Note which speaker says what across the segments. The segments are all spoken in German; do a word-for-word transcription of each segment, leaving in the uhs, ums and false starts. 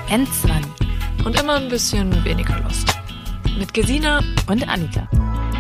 Speaker 1: N zwanzig
Speaker 2: und immer ein bisschen weniger Lust. Mit Gesina
Speaker 1: und Annika.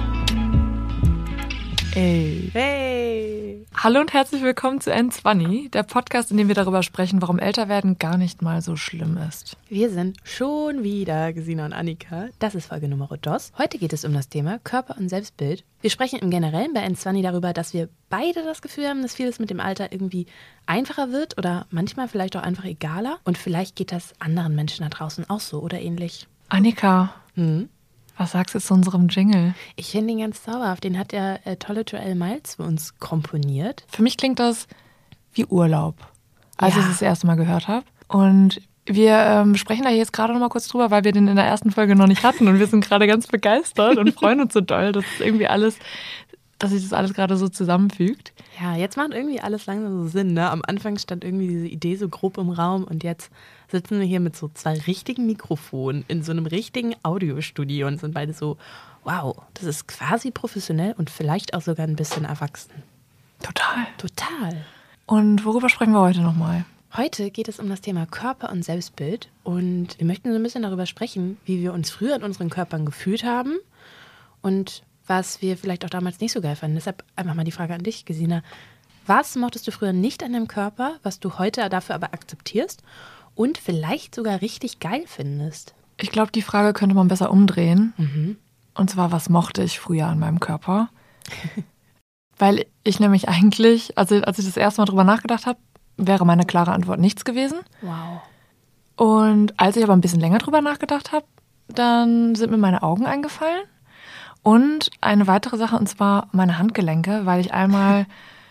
Speaker 2: Ey.
Speaker 1: Hey.
Speaker 2: Hallo und herzlich willkommen zu N zwanzig, der Podcast, in dem wir darüber sprechen, warum Älterwerden gar nicht mal so schlimm ist.
Speaker 1: Wir sind schon wieder Gesina und Annika. Das ist Folge Nummer dos. Heute geht es um das Thema Körper und Selbstbild. Wir sprechen im Generellen bei N zwanzig darüber, dass wir beide das Gefühl haben, dass vieles mit dem Alter irgendwie einfacher wird oder manchmal vielleicht auch einfach egaler. Und vielleicht geht das anderen Menschen da draußen auch so oder ähnlich.
Speaker 2: Annika,
Speaker 1: Hm?
Speaker 2: was sagst du zu unserem Jingle?
Speaker 1: Ich finde ihn ganz zauberhaft. Den hat der äh, tolle Joel Miles für uns komponiert.
Speaker 2: Für mich klingt das wie Urlaub, als
Speaker 1: Ja.
Speaker 2: ich es das erste Mal gehört habe. Und wir ähm, sprechen da jetzt gerade noch mal kurz drüber, weil wir den in der ersten Folge noch nicht hatten. Und wir sind gerade ganz begeistert und freuen uns so doll, dass es irgendwie alles, dass sich das alles gerade so zusammenfügt.
Speaker 1: Ja, jetzt macht irgendwie alles langsam so Sinn, ne? Am Anfang stand irgendwie diese Idee so grob im Raum und jetzt sitzen wir hier mit so zwei richtigen Mikrofonen in so einem richtigen Audiostudio und sind beide so, wow, das ist quasi professionell und vielleicht auch sogar ein bisschen erwachsen.
Speaker 2: Total.
Speaker 1: Total.
Speaker 2: Und worüber sprechen wir heute nochmal?
Speaker 1: Heute geht es um das Thema Körper und Selbstbild und wir möchten so ein bisschen darüber sprechen, wie wir uns früher in unseren Körpern gefühlt haben und was wir vielleicht auch damals nicht so geil fanden. Deshalb einfach mal die Frage an dich, Gesina. Was mochtest du früher nicht an deinem Körper, was du heute dafür aber akzeptierst und vielleicht sogar richtig geil findest?
Speaker 2: Ich glaube, die Frage könnte man besser umdrehen.
Speaker 1: Mhm.
Speaker 2: Und zwar, was mochte ich früher an meinem Körper? Weil ich nämlich eigentlich, also als ich das erste Mal drüber nachgedacht habe, wäre meine klare Antwort nichts gewesen.
Speaker 1: Wow.
Speaker 2: Und als ich aber ein bisschen länger drüber nachgedacht habe, dann sind mir meine Augen eingefallen. Und eine weitere Sache, und zwar meine Handgelenke, weil ich einmal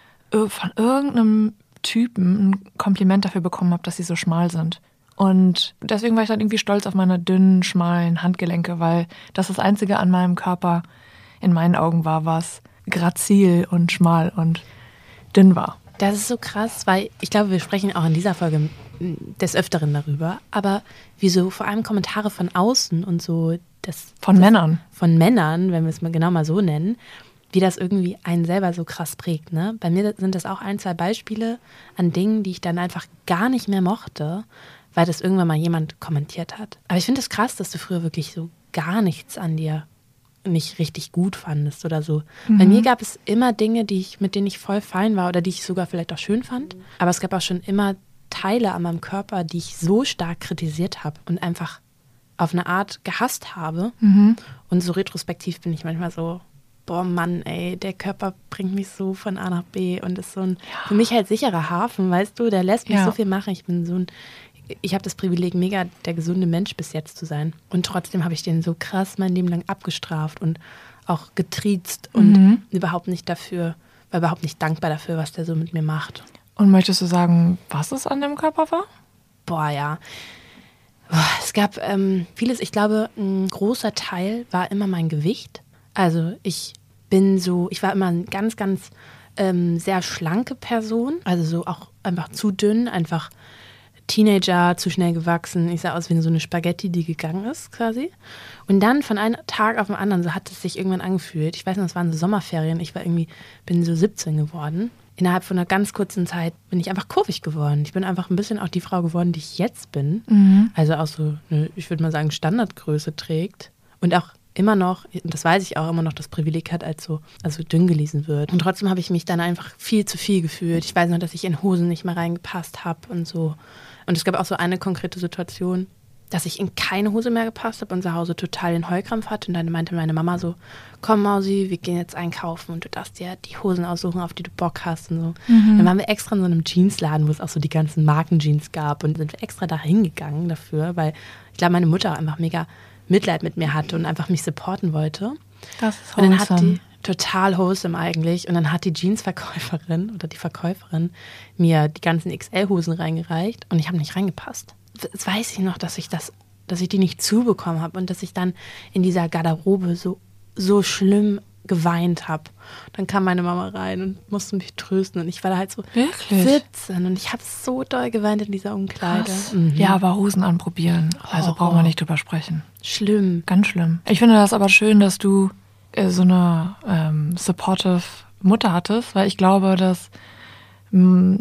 Speaker 2: von irgendeinem Typen ein Kompliment dafür bekommen habe, dass sie so schmal sind. Und deswegen war ich dann irgendwie stolz auf meine dünnen, schmalen Handgelenke, weil das das Einzige an meinem Körper in meinen Augen war, was grazil und schmal und dünn war.
Speaker 1: Das ist so krass, weil ich glaube, wir sprechen auch in dieser Folge des Öfteren darüber, aber wie so vor allem Kommentare von außen und so das
Speaker 2: Von
Speaker 1: das,
Speaker 2: Männern.
Speaker 1: Von Männern, wenn wir es mal genau mal so nennen, wie das irgendwie einen selber so krass prägt. Ne? Bei mir sind das auch ein, zwei Beispiele an Dingen, die ich dann einfach gar nicht mehr mochte, weil das irgendwann mal jemand kommentiert hat. Aber ich finde es krass, dass du früher wirklich so gar nichts an dir nicht richtig gut fandest oder so. Mhm. Bei mir gab es immer Dinge, die ich, mit denen ich voll fein war oder die ich sogar vielleicht auch schön fand. Aber es gab auch schon immer Teile an meinem Körper, die ich so stark kritisiert habe und einfach auf eine Art gehasst habe.
Speaker 2: Mhm.
Speaker 1: Und so retrospektiv bin ich manchmal so, boah Mann, ey, der Körper bringt mich so von A nach B und ist so ein
Speaker 2: Ja.
Speaker 1: für mich halt sicherer Hafen, weißt du, der lässt mich
Speaker 2: Ja.
Speaker 1: so viel machen. Ich bin so ein, ich habe das Privileg, mega der gesunde Mensch bis jetzt zu sein. Und trotzdem habe ich den so krass mein Leben lang abgestraft und auch getriezt und
Speaker 2: Mhm.
Speaker 1: überhaupt nicht dafür, war überhaupt nicht dankbar dafür, was der so mit mir macht.
Speaker 2: Und möchtest du sagen, was es an deinem Körper war?
Speaker 1: Boah, ja. Boah, es gab ähm, vieles. Ich glaube, ein großer Teil war immer mein Gewicht. Also ich bin so, ich war immer eine ganz, ganz ähm, sehr schlanke Person. Also so auch einfach zu dünn, einfach Teenager, zu schnell gewachsen. Ich sah aus wie so eine Spaghetti, die gegangen ist quasi. Und dann von einem Tag auf den anderen, so hat es sich irgendwann angefühlt. Ich weiß noch, es waren so Sommerferien. Ich war irgendwie, bin so siebzehn geworden. Innerhalb von einer ganz kurzen Zeit bin ich einfach kurvig geworden. Ich bin einfach ein bisschen auch die Frau geworden, die ich jetzt bin.
Speaker 2: Mhm.
Speaker 1: Also auch so, eine, ich würde mal sagen, Standardgröße trägt. Und auch immer noch, und das weiß ich auch, immer noch das Privileg hat, als so also dünn gelesen wird. Und trotzdem habe ich mich dann einfach viel zu viel gefühlt. Ich weiß noch, dass ich in Hosen nicht mehr reingepasst habe und so. Und es gab auch so eine konkrete Situation, dass ich in keine Hose mehr gepasst habe und zu Hause total den Heulkrampf hatte. Und dann meinte meine Mama so, komm Mausi, wir gehen jetzt einkaufen und du darfst dir die Hosen aussuchen, auf die du Bock hast und so.
Speaker 2: Mhm.
Speaker 1: Dann waren wir extra in so einem Jeansladen, wo es auch so die ganzen Markenjeans gab und sind wir extra da hingegangen dafür, weil ich glaube, meine Mutter auch einfach mega Mitleid mit mir hatte und einfach mich supporten wollte.
Speaker 2: Das ist
Speaker 1: Und dann hat
Speaker 2: wholesome.
Speaker 1: die, total wholesome eigentlich, und dann hat die Jeansverkäuferin oder die Verkäuferin mir die ganzen X L-Hosen reingereicht und ich habe nicht reingepasst. Jetzt weiß ich noch, dass ich das, dass ich die nicht zubekommen habe und dass ich dann in dieser Garderobe so, so schlimm geweint habe. Dann kam meine Mama rein und musste mich trösten und ich war da halt so
Speaker 2: Wirklich?
Speaker 1: siebzehn und ich habe so doll geweint in dieser Umkleide.
Speaker 2: Krass.
Speaker 1: Mhm.
Speaker 2: Ja, aber Hosen anprobieren. Also
Speaker 1: Oh.
Speaker 2: brauchen wir nicht drüber sprechen.
Speaker 1: Schlimm.
Speaker 2: Ganz schlimm. Ich finde das aber schön, dass du äh, so eine ähm, supportive Mutter hattest, weil ich glaube, dass mh,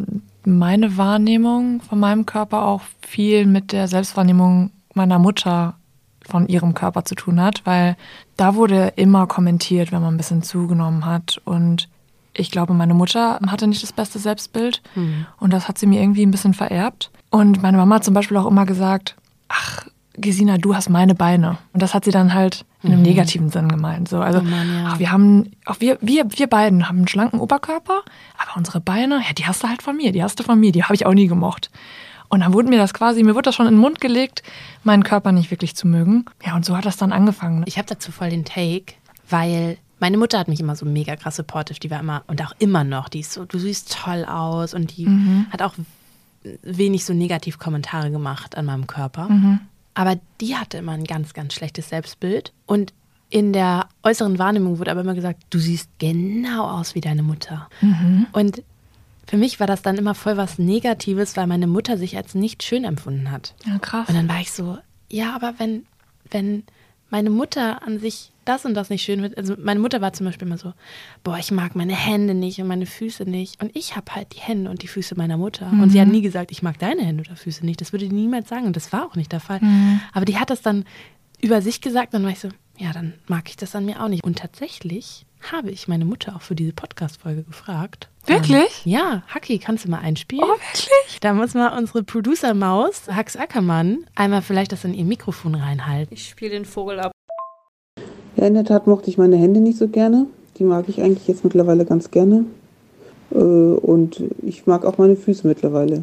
Speaker 2: meine Wahrnehmung von meinem Körper auch viel mit der Selbstwahrnehmung meiner Mutter von ihrem Körper zu tun hat, weil da wurde immer kommentiert, wenn man ein bisschen zugenommen hat. Und ich glaube, meine Mutter hatte nicht das beste Selbstbild mhm. und das hat sie mir irgendwie ein bisschen vererbt. Und meine Mama hat zum Beispiel auch immer gesagt, ach, Gesina, du hast meine Beine. Und das hat sie dann halt in einem mhm. negativen Sinn gemeint. So, also, oh Mann, ja. ach, wir haben, auch wir, wir, wir beiden haben einen schlanken Oberkörper, aber unsere Beine, ja, die hast du halt von mir, die hast du von mir, die habe ich auch nie gemocht. Und dann wurde mir das quasi, mir wurde das schon in den Mund gelegt, meinen Körper nicht wirklich zu mögen. Ja, und so hat das dann angefangen.
Speaker 1: Ich habe dazu voll den Take, weil meine Mutter hat mich immer so mega krass supportive, die war immer, und auch immer noch, die ist so, du siehst toll aus und die mhm. hat auch wenig so negativ Kommentare gemacht an meinem Körper. Mhm. Aber die hatte immer ein ganz, ganz schlechtes Selbstbild. Und in der äußeren Wahrnehmung wurde aber immer gesagt, du siehst genau aus wie deine Mutter. Mhm. Und für mich war das dann immer voll was Negatives, weil meine Mutter sich als nicht schön empfunden hat.
Speaker 2: Ja, krass.
Speaker 1: Und dann war ich so, ja, aber wenn, wenn meine Mutter an sich das und das nicht schön wird, also meine Mutter war zum Beispiel immer so, boah, ich mag meine Hände nicht und meine Füße nicht. Und ich habe halt die Hände und die Füße meiner Mutter. Mhm. Und sie hat nie gesagt, ich mag deine Hände oder Füße nicht. Das würde die niemals sagen und das war auch nicht der Fall. Mhm. Aber die hat das dann über sich gesagt und dann war ich so, ja, dann mag ich das an mir auch nicht. Und tatsächlich habe ich meine Mutter auch für diese Podcast-Folge gefragt.
Speaker 2: Wirklich?
Speaker 1: Ähm, ja, Haki, kannst du mal einspielen?
Speaker 2: Oh, wirklich?
Speaker 1: Da muss mal unsere Producer-Maus, Hax Ackermann, einmal vielleicht das in ihr Mikrofon reinhalten.
Speaker 3: Ich spiele den Vogel ab.
Speaker 4: Ja, in der Tat mochte ich meine Hände nicht so gerne. Die mag ich eigentlich jetzt mittlerweile ganz gerne. Äh, und ich mag auch meine Füße mittlerweile.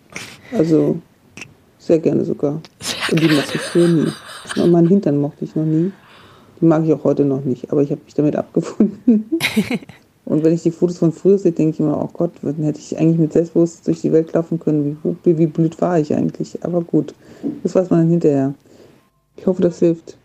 Speaker 4: Also sehr gerne sogar. Und die mochte ich früher nie. Und meinen Hintern mochte ich noch nie. Die mag ich auch heute noch nicht, aber ich habe mich damit abgefunden. Und wenn ich die Fotos von früher sehe, denke ich immer, oh Gott, dann hätte ich eigentlich mit Selbstbewusstsein durch die Welt laufen können. Wie, wie blöd war ich eigentlich? Aber gut, das weiß man dann hinterher. Ich hoffe, das hilft.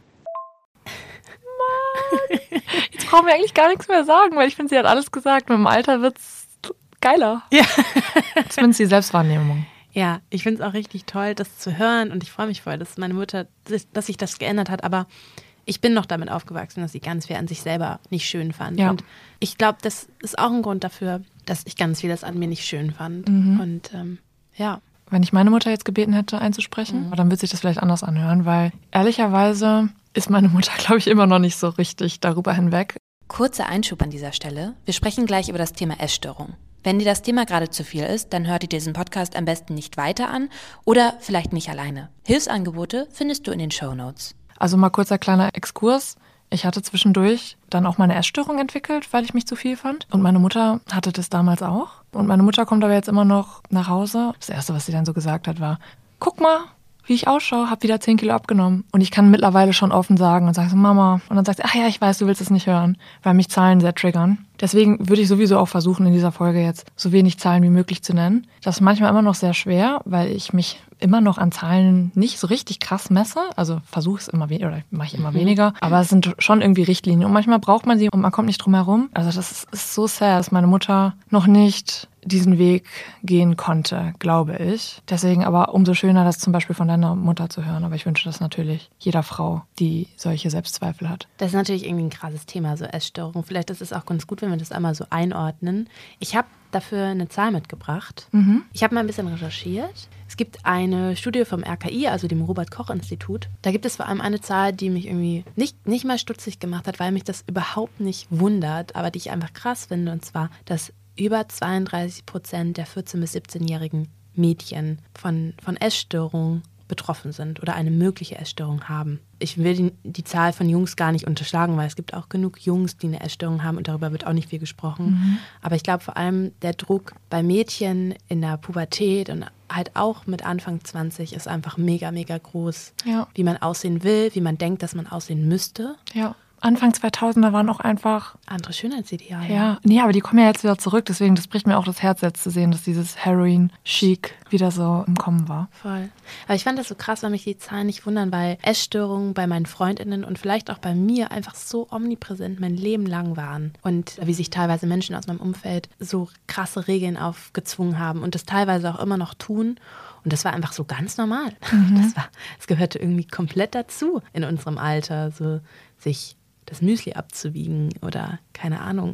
Speaker 2: Mann. Jetzt brauchen wir eigentlich gar nichts mehr sagen, weil ich finde, sie hat alles gesagt. Mit dem Alter wird es geiler.
Speaker 1: Ja.
Speaker 2: Zumindest die Selbstwahrnehmung.
Speaker 1: Ja, ich finde es auch richtig toll, das zu hören. Und ich freue mich voll, dass meine Mutter, dass sich das geändert hat. Aber ich bin noch damit aufgewachsen, dass sie ganz viel an sich selber nicht schön fand.
Speaker 2: Ja.
Speaker 1: Und ich glaube, das ist auch ein Grund dafür, dass ich ganz vieles an mir nicht schön fand.
Speaker 2: Mhm.
Speaker 1: Und ähm, ja.
Speaker 2: Wenn ich meine Mutter jetzt gebeten hätte, einzusprechen, mhm. dann würde sich das vielleicht anders anhören, weil ehrlicherweise ist meine Mutter, glaube ich, immer noch nicht so richtig darüber hinweg.
Speaker 5: Kurzer Einschub an dieser Stelle. Wir sprechen gleich über das Thema Essstörung. Wenn dir das Thema gerade zu viel ist, dann hör dir diesen Podcast am besten nicht weiter an oder vielleicht nicht alleine. Hilfsangebote findest du in den Shownotes.
Speaker 2: Also mal kurzer kleiner Exkurs. Ich hatte zwischendurch dann auch meine Essstörung entwickelt, weil ich mich zu viel fand. Und meine Mutter hatte das damals auch. Und meine Mutter kommt aber jetzt immer noch nach Hause. Das Erste, was sie dann so gesagt hat, war, guck mal, wie ich ausschaue, habe wieder zehn Kilo abgenommen. Und ich kann mittlerweile schon offen sagen und sage so, Mama. Und dann sagt sie, ach ja, ich weiß, du willst es nicht hören, weil mich Zahlen sehr triggern. Deswegen würde ich sowieso auch versuchen, in dieser Folge jetzt so wenig Zahlen wie möglich zu nennen. Das ist manchmal immer noch sehr schwer, weil ich mich immer noch an Zahlen nicht so richtig krass messe. Also versuche es immer weniger oder mache ich immer mhm. weniger. Aber es sind schon irgendwie Richtlinien. Und manchmal braucht man sie und man kommt nicht drum herum. Also das ist, ist so sad, dass meine Mutter noch nicht diesen Weg gehen konnte, glaube ich. Deswegen aber umso schöner, das zum Beispiel von deiner Mutter zu hören. Aber ich wünsche das natürlich jeder Frau, die solche Selbstzweifel hat.
Speaker 1: Das ist natürlich irgendwie ein krasses Thema, so Essstörung. Vielleicht ist es auch ganz gut, wenn wir das einmal so einordnen. Ich habe dafür eine Zahl mitgebracht. Mhm. Ich habe mal ein bisschen recherchiert. Es gibt eine Studie vom R K I, also dem Robert-Koch-Institut. Da gibt es vor allem eine Zahl, die mich irgendwie nicht, nicht mal stutzig gemacht hat, weil mich das überhaupt nicht wundert, aber die ich einfach krass finde. Und zwar, dass über zweiunddreißig Prozent der vierzehn- bis siebzehnjährigen Mädchen von, von Essstörungen betroffen sind oder eine mögliche Essstörung haben. Ich will die, die Zahl von Jungs gar nicht unterschlagen, weil es gibt auch genug Jungs, die eine Essstörung haben und darüber wird auch nicht viel gesprochen. Mhm. Aber ich glaube vor allem der Druck bei Mädchen in der Pubertät und halt auch mit Anfang zwanzig ist einfach mega, mega groß.
Speaker 2: Ja.
Speaker 1: Wie man aussehen will, wie man denkt, dass man aussehen müsste.
Speaker 2: Ja. Anfang zweitausender waren auch einfach
Speaker 1: andere Schönheitsideale.
Speaker 2: Ja, nee, aber die kommen ja jetzt wieder zurück. Deswegen, das bricht mir auch das Herz jetzt zu sehen, dass dieses Heroin-Chic wieder so im Kommen war.
Speaker 1: Voll. Aber ich fand das so krass, weil mich die Zahlen nicht wundern, weil Essstörungen bei meinen FreundInnen und vielleicht auch bei mir einfach so omnipräsent mein Leben lang waren. Und wie sich teilweise Menschen aus meinem Umfeld so krasse Regeln aufgezwungen haben und das teilweise auch immer noch tun. Und das war einfach so ganz normal. Mhm. Das war, das gehörte irgendwie komplett dazu in unserem Alter, so sich das Müsli abzuwiegen oder keine Ahnung,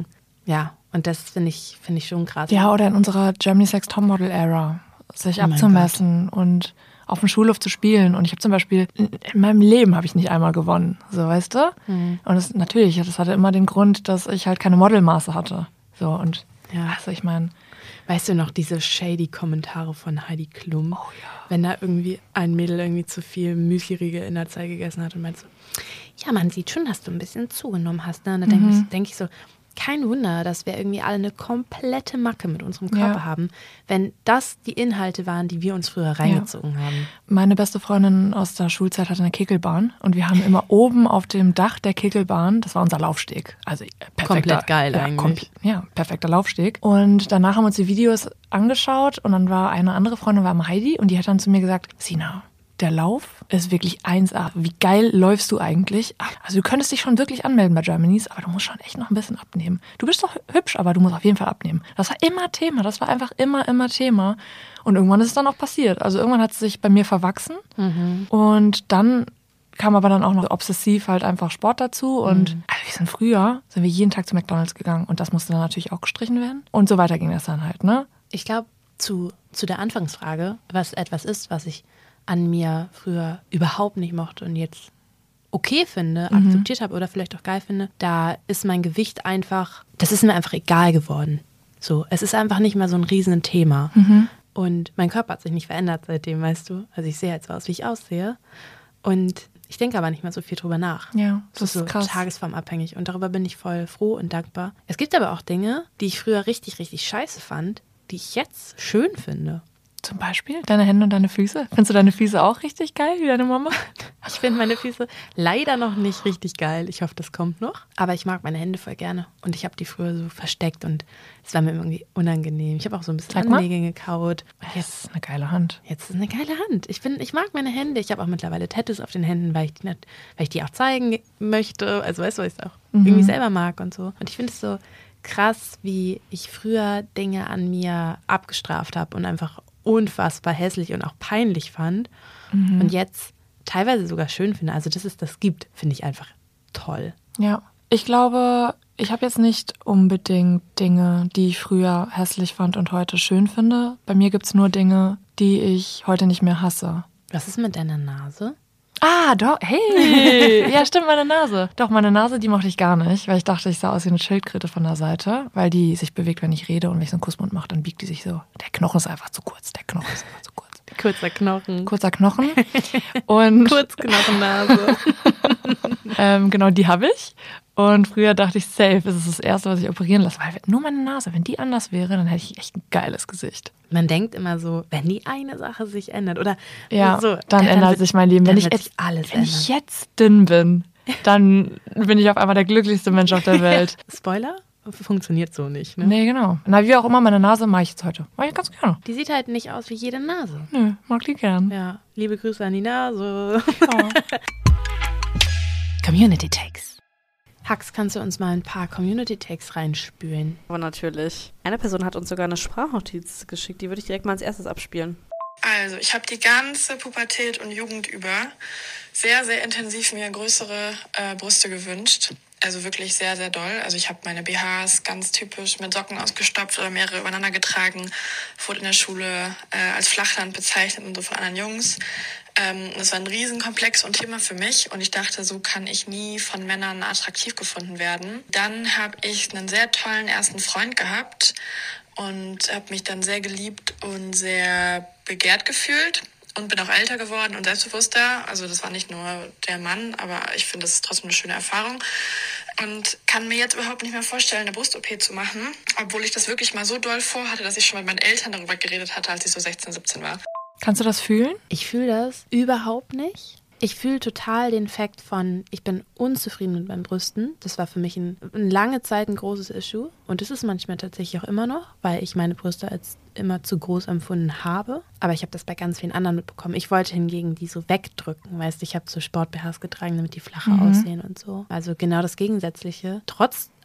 Speaker 1: Ja, und das finde ich, finde ich schon krass.
Speaker 2: Ja, oder in unserer Germany's Next Topmodel-Ära, sich
Speaker 1: Oh mein
Speaker 2: abzumessen und auf dem Schulhof zu spielen. Und ich habe zum Beispiel, in meinem Leben habe ich nicht einmal gewonnen, so, weißt du?
Speaker 1: Mhm.
Speaker 2: Und das, natürlich, das hatte immer den Grund, dass ich halt keine Modelmaße hatte. So, und
Speaker 1: Ja.
Speaker 2: also ich meine,
Speaker 1: Weißt du noch, diese shady Kommentare von Heidi Klum?
Speaker 2: Oh ja.
Speaker 1: Wenn da irgendwie ein Mädel irgendwie zu viel Müsli-Riegel in der Zeit gegessen hat und meint so, ja, man sieht schon, dass du ein bisschen zugenommen hast. Ne? Und dann denke ich, denk ich so, kein Wunder, dass wir irgendwie alle eine komplette Macke mit unserem Körper
Speaker 2: Ja.
Speaker 1: haben, wenn das die Inhalte waren, die wir uns früher reingezogen haben.
Speaker 2: meine beste Freundin aus der Schulzeit hatte eine Kegelbahn und wir haben immer oben auf dem Dach der Kegelbahn, das war unser Laufsteg, also perfekter,
Speaker 1: Komplett geil
Speaker 2: ja,
Speaker 1: eigentlich.
Speaker 2: kompl- ja, perfekter Laufsteg. Und danach haben wir uns die Videos angeschaut und dann war eine andere Freundin, war Heidi, und die hat dann zu mir gesagt, Sina, der Lauf ist wirklich eins A. Wie geil läufst du eigentlich? Also du könntest dich schon wirklich anmelden bei Germany's, aber du musst schon echt noch ein bisschen abnehmen. Du bist doch hübsch, aber du musst auf jeden Fall abnehmen. Das war immer Thema, das war einfach immer, immer Thema. Und irgendwann ist es dann auch passiert. Also irgendwann hat es sich bei mir verwachsen.
Speaker 1: Mhm.
Speaker 2: Und dann kam aber dann auch noch obsessiv halt einfach Sport dazu. Und
Speaker 1: Mhm.
Speaker 2: also wir sind früher, sind wir jeden Tag zu McDonald's gegangen. Und das musste dann natürlich auch gestrichen werden. Und so weiter ging das dann halt, ne?
Speaker 1: Ich glaube, zu, zu der Anfangsfrage, was etwas ist, was ich an mir früher überhaupt nicht mochte und jetzt okay finde, akzeptiert habe oder vielleicht auch geil finde, da ist mein Gewicht einfach, das ist mir einfach egal geworden. So, es ist einfach nicht mehr so ein riesen Thema. Und mein Körper hat sich nicht verändert seitdem, weißt du. Also ich sehe jetzt so aus, wie ich aussehe. Und ich denke aber nicht mehr so viel drüber nach.
Speaker 2: Ja,
Speaker 1: Das
Speaker 2: das
Speaker 1: ist so
Speaker 2: ist krass.
Speaker 1: tagesformabhängig. Und darüber bin ich voll froh und dankbar. Es gibt aber auch Dinge, die ich früher richtig, richtig scheiße fand, die ich jetzt schön finde.
Speaker 2: Zum Beispiel deine Hände und deine Füße. Findest du deine Füße auch richtig geil, wie deine Mama?
Speaker 1: Ich finde meine Füße leider noch nicht richtig geil. Ich hoffe, das kommt noch. Aber ich mag meine Hände voll gerne. Und ich habe die früher so versteckt und es war mir irgendwie unangenehm. Ich habe auch so ein bisschen
Speaker 2: Sag mal.
Speaker 1: Annägel gekaut. Und
Speaker 2: Das
Speaker 1: jetzt,
Speaker 2: ist eine geile Hand.
Speaker 1: jetzt ist eine geile Hand. Ich, bin, ich mag meine Hände. Ich habe auch mittlerweile Tattoos auf den Händen, weil ich die, nicht, weil ich die auch zeigen möchte. Also weißt du, weil ich es auch
Speaker 2: Mhm.
Speaker 1: irgendwie selber mag und so. Und ich finde es so krass, wie ich früher Dinge an mir abgestraft habe und einfach unfassbar hässlich und auch peinlich fand und jetzt teilweise sogar schön finde. Also, dass es das gibt, finde ich einfach toll.
Speaker 2: Ja, ich glaube, ich habe jetzt nicht unbedingt Dinge, die ich früher hässlich fand und heute schön finde. Bei mir gibt es nur Dinge, die ich heute nicht mehr hasse.
Speaker 1: Was ist mit deiner Nase?
Speaker 2: Ah, doch, hey, ja stimmt, meine Nase. Doch, meine Nase, die mochte ich gar nicht, weil ich dachte, ich sah aus wie eine Schildkröte von der Seite, weil die sich bewegt, wenn ich rede und wenn ich so einen Kussmund mache, dann biegt die sich so. Der Knochen ist einfach zu kurz, der Knochen ist einfach zu kurz.
Speaker 1: Kurzer Knochen.
Speaker 2: Kurzer Knochen und
Speaker 1: Kurzknochennase.
Speaker 2: ähm, genau, die habe ich. Und früher dachte ich, safe, das ist das Erste, was ich operieren lasse, weil nur meine Nase, wenn die anders wäre, dann hätte ich echt ein geiles Gesicht.
Speaker 1: Man denkt immer so, wenn die eine Sache sich ändert oder
Speaker 2: Ja,
Speaker 1: so,
Speaker 2: dann ändert
Speaker 1: wird-
Speaker 2: sich mein Leben. Wenn
Speaker 1: dann
Speaker 2: ich
Speaker 1: wird
Speaker 2: jetzt
Speaker 1: sich alles
Speaker 2: Wenn ich
Speaker 1: ändern.
Speaker 2: jetzt dünn bin, dann bin ich auf einmal der glücklichste Mensch auf der Welt.
Speaker 1: Spoiler? Funktioniert so nicht, ne?
Speaker 2: Nee, genau. Na, wie auch immer, meine Nase mache ich jetzt heute. Mache ich ganz gerne.
Speaker 1: Die sieht halt nicht aus wie jede Nase.
Speaker 2: Nö, mag die gern.
Speaker 1: Ja, liebe Grüße an die Nase.
Speaker 2: Ja.
Speaker 1: Community Takes. Hax, kannst du uns mal ein paar Community Takes reinspülen?
Speaker 3: Aber natürlich. Eine Person hat uns sogar eine Sprachnotiz geschickt, die würde ich direkt mal als erstes abspielen.
Speaker 6: Also, ich habe die ganze Pubertät und Jugend über sehr, sehr intensiv mir größere äh, Brüste gewünscht. Also wirklich sehr, sehr doll. Also ich habe meine B Hs ganz typisch mit Socken ausgestopft oder mehrere übereinander getragen. Wurde in der Schule äh, als Flachland bezeichnet und so von anderen Jungs. Ähm, das war ein Riesenkomplex und Thema für mich. Und ich dachte, so kann ich nie von Männern attraktiv gefunden werden. Dann habe ich einen sehr tollen ersten Freund gehabt und habe mich dann sehr geliebt und sehr begehrt gefühlt. Und bin auch älter geworden und selbstbewusster. Also das war nicht nur der Mann, aber ich finde, das ist trotzdem eine schöne Erfahrung. Und kann mir jetzt überhaupt nicht mehr vorstellen, eine Brust-O P zu machen. Obwohl ich das wirklich mal so doll vorhatte, dass ich schon mit meinen Eltern darüber geredet hatte, als ich so sechzehn, siebzehn war.
Speaker 2: Kannst du das fühlen?
Speaker 1: Ich fühle das überhaupt nicht. Ich fühle total den Fakt von, ich bin unzufrieden mit meinen Brüsten. Das war für mich ein, eine lange Zeit ein großes Issue. Und das ist manchmal tatsächlich auch immer noch, weil ich meine Brüste als immer zu groß empfunden habe. Aber ich habe das bei ganz vielen anderen mitbekommen. Ich wollte hingegen die so wegdrücken. Weißt du, ich habe so Sport-B Hs getragen, damit die flacher
Speaker 2: Mhm.
Speaker 1: aussehen und so. Also genau das Gegensätzliche. Trotz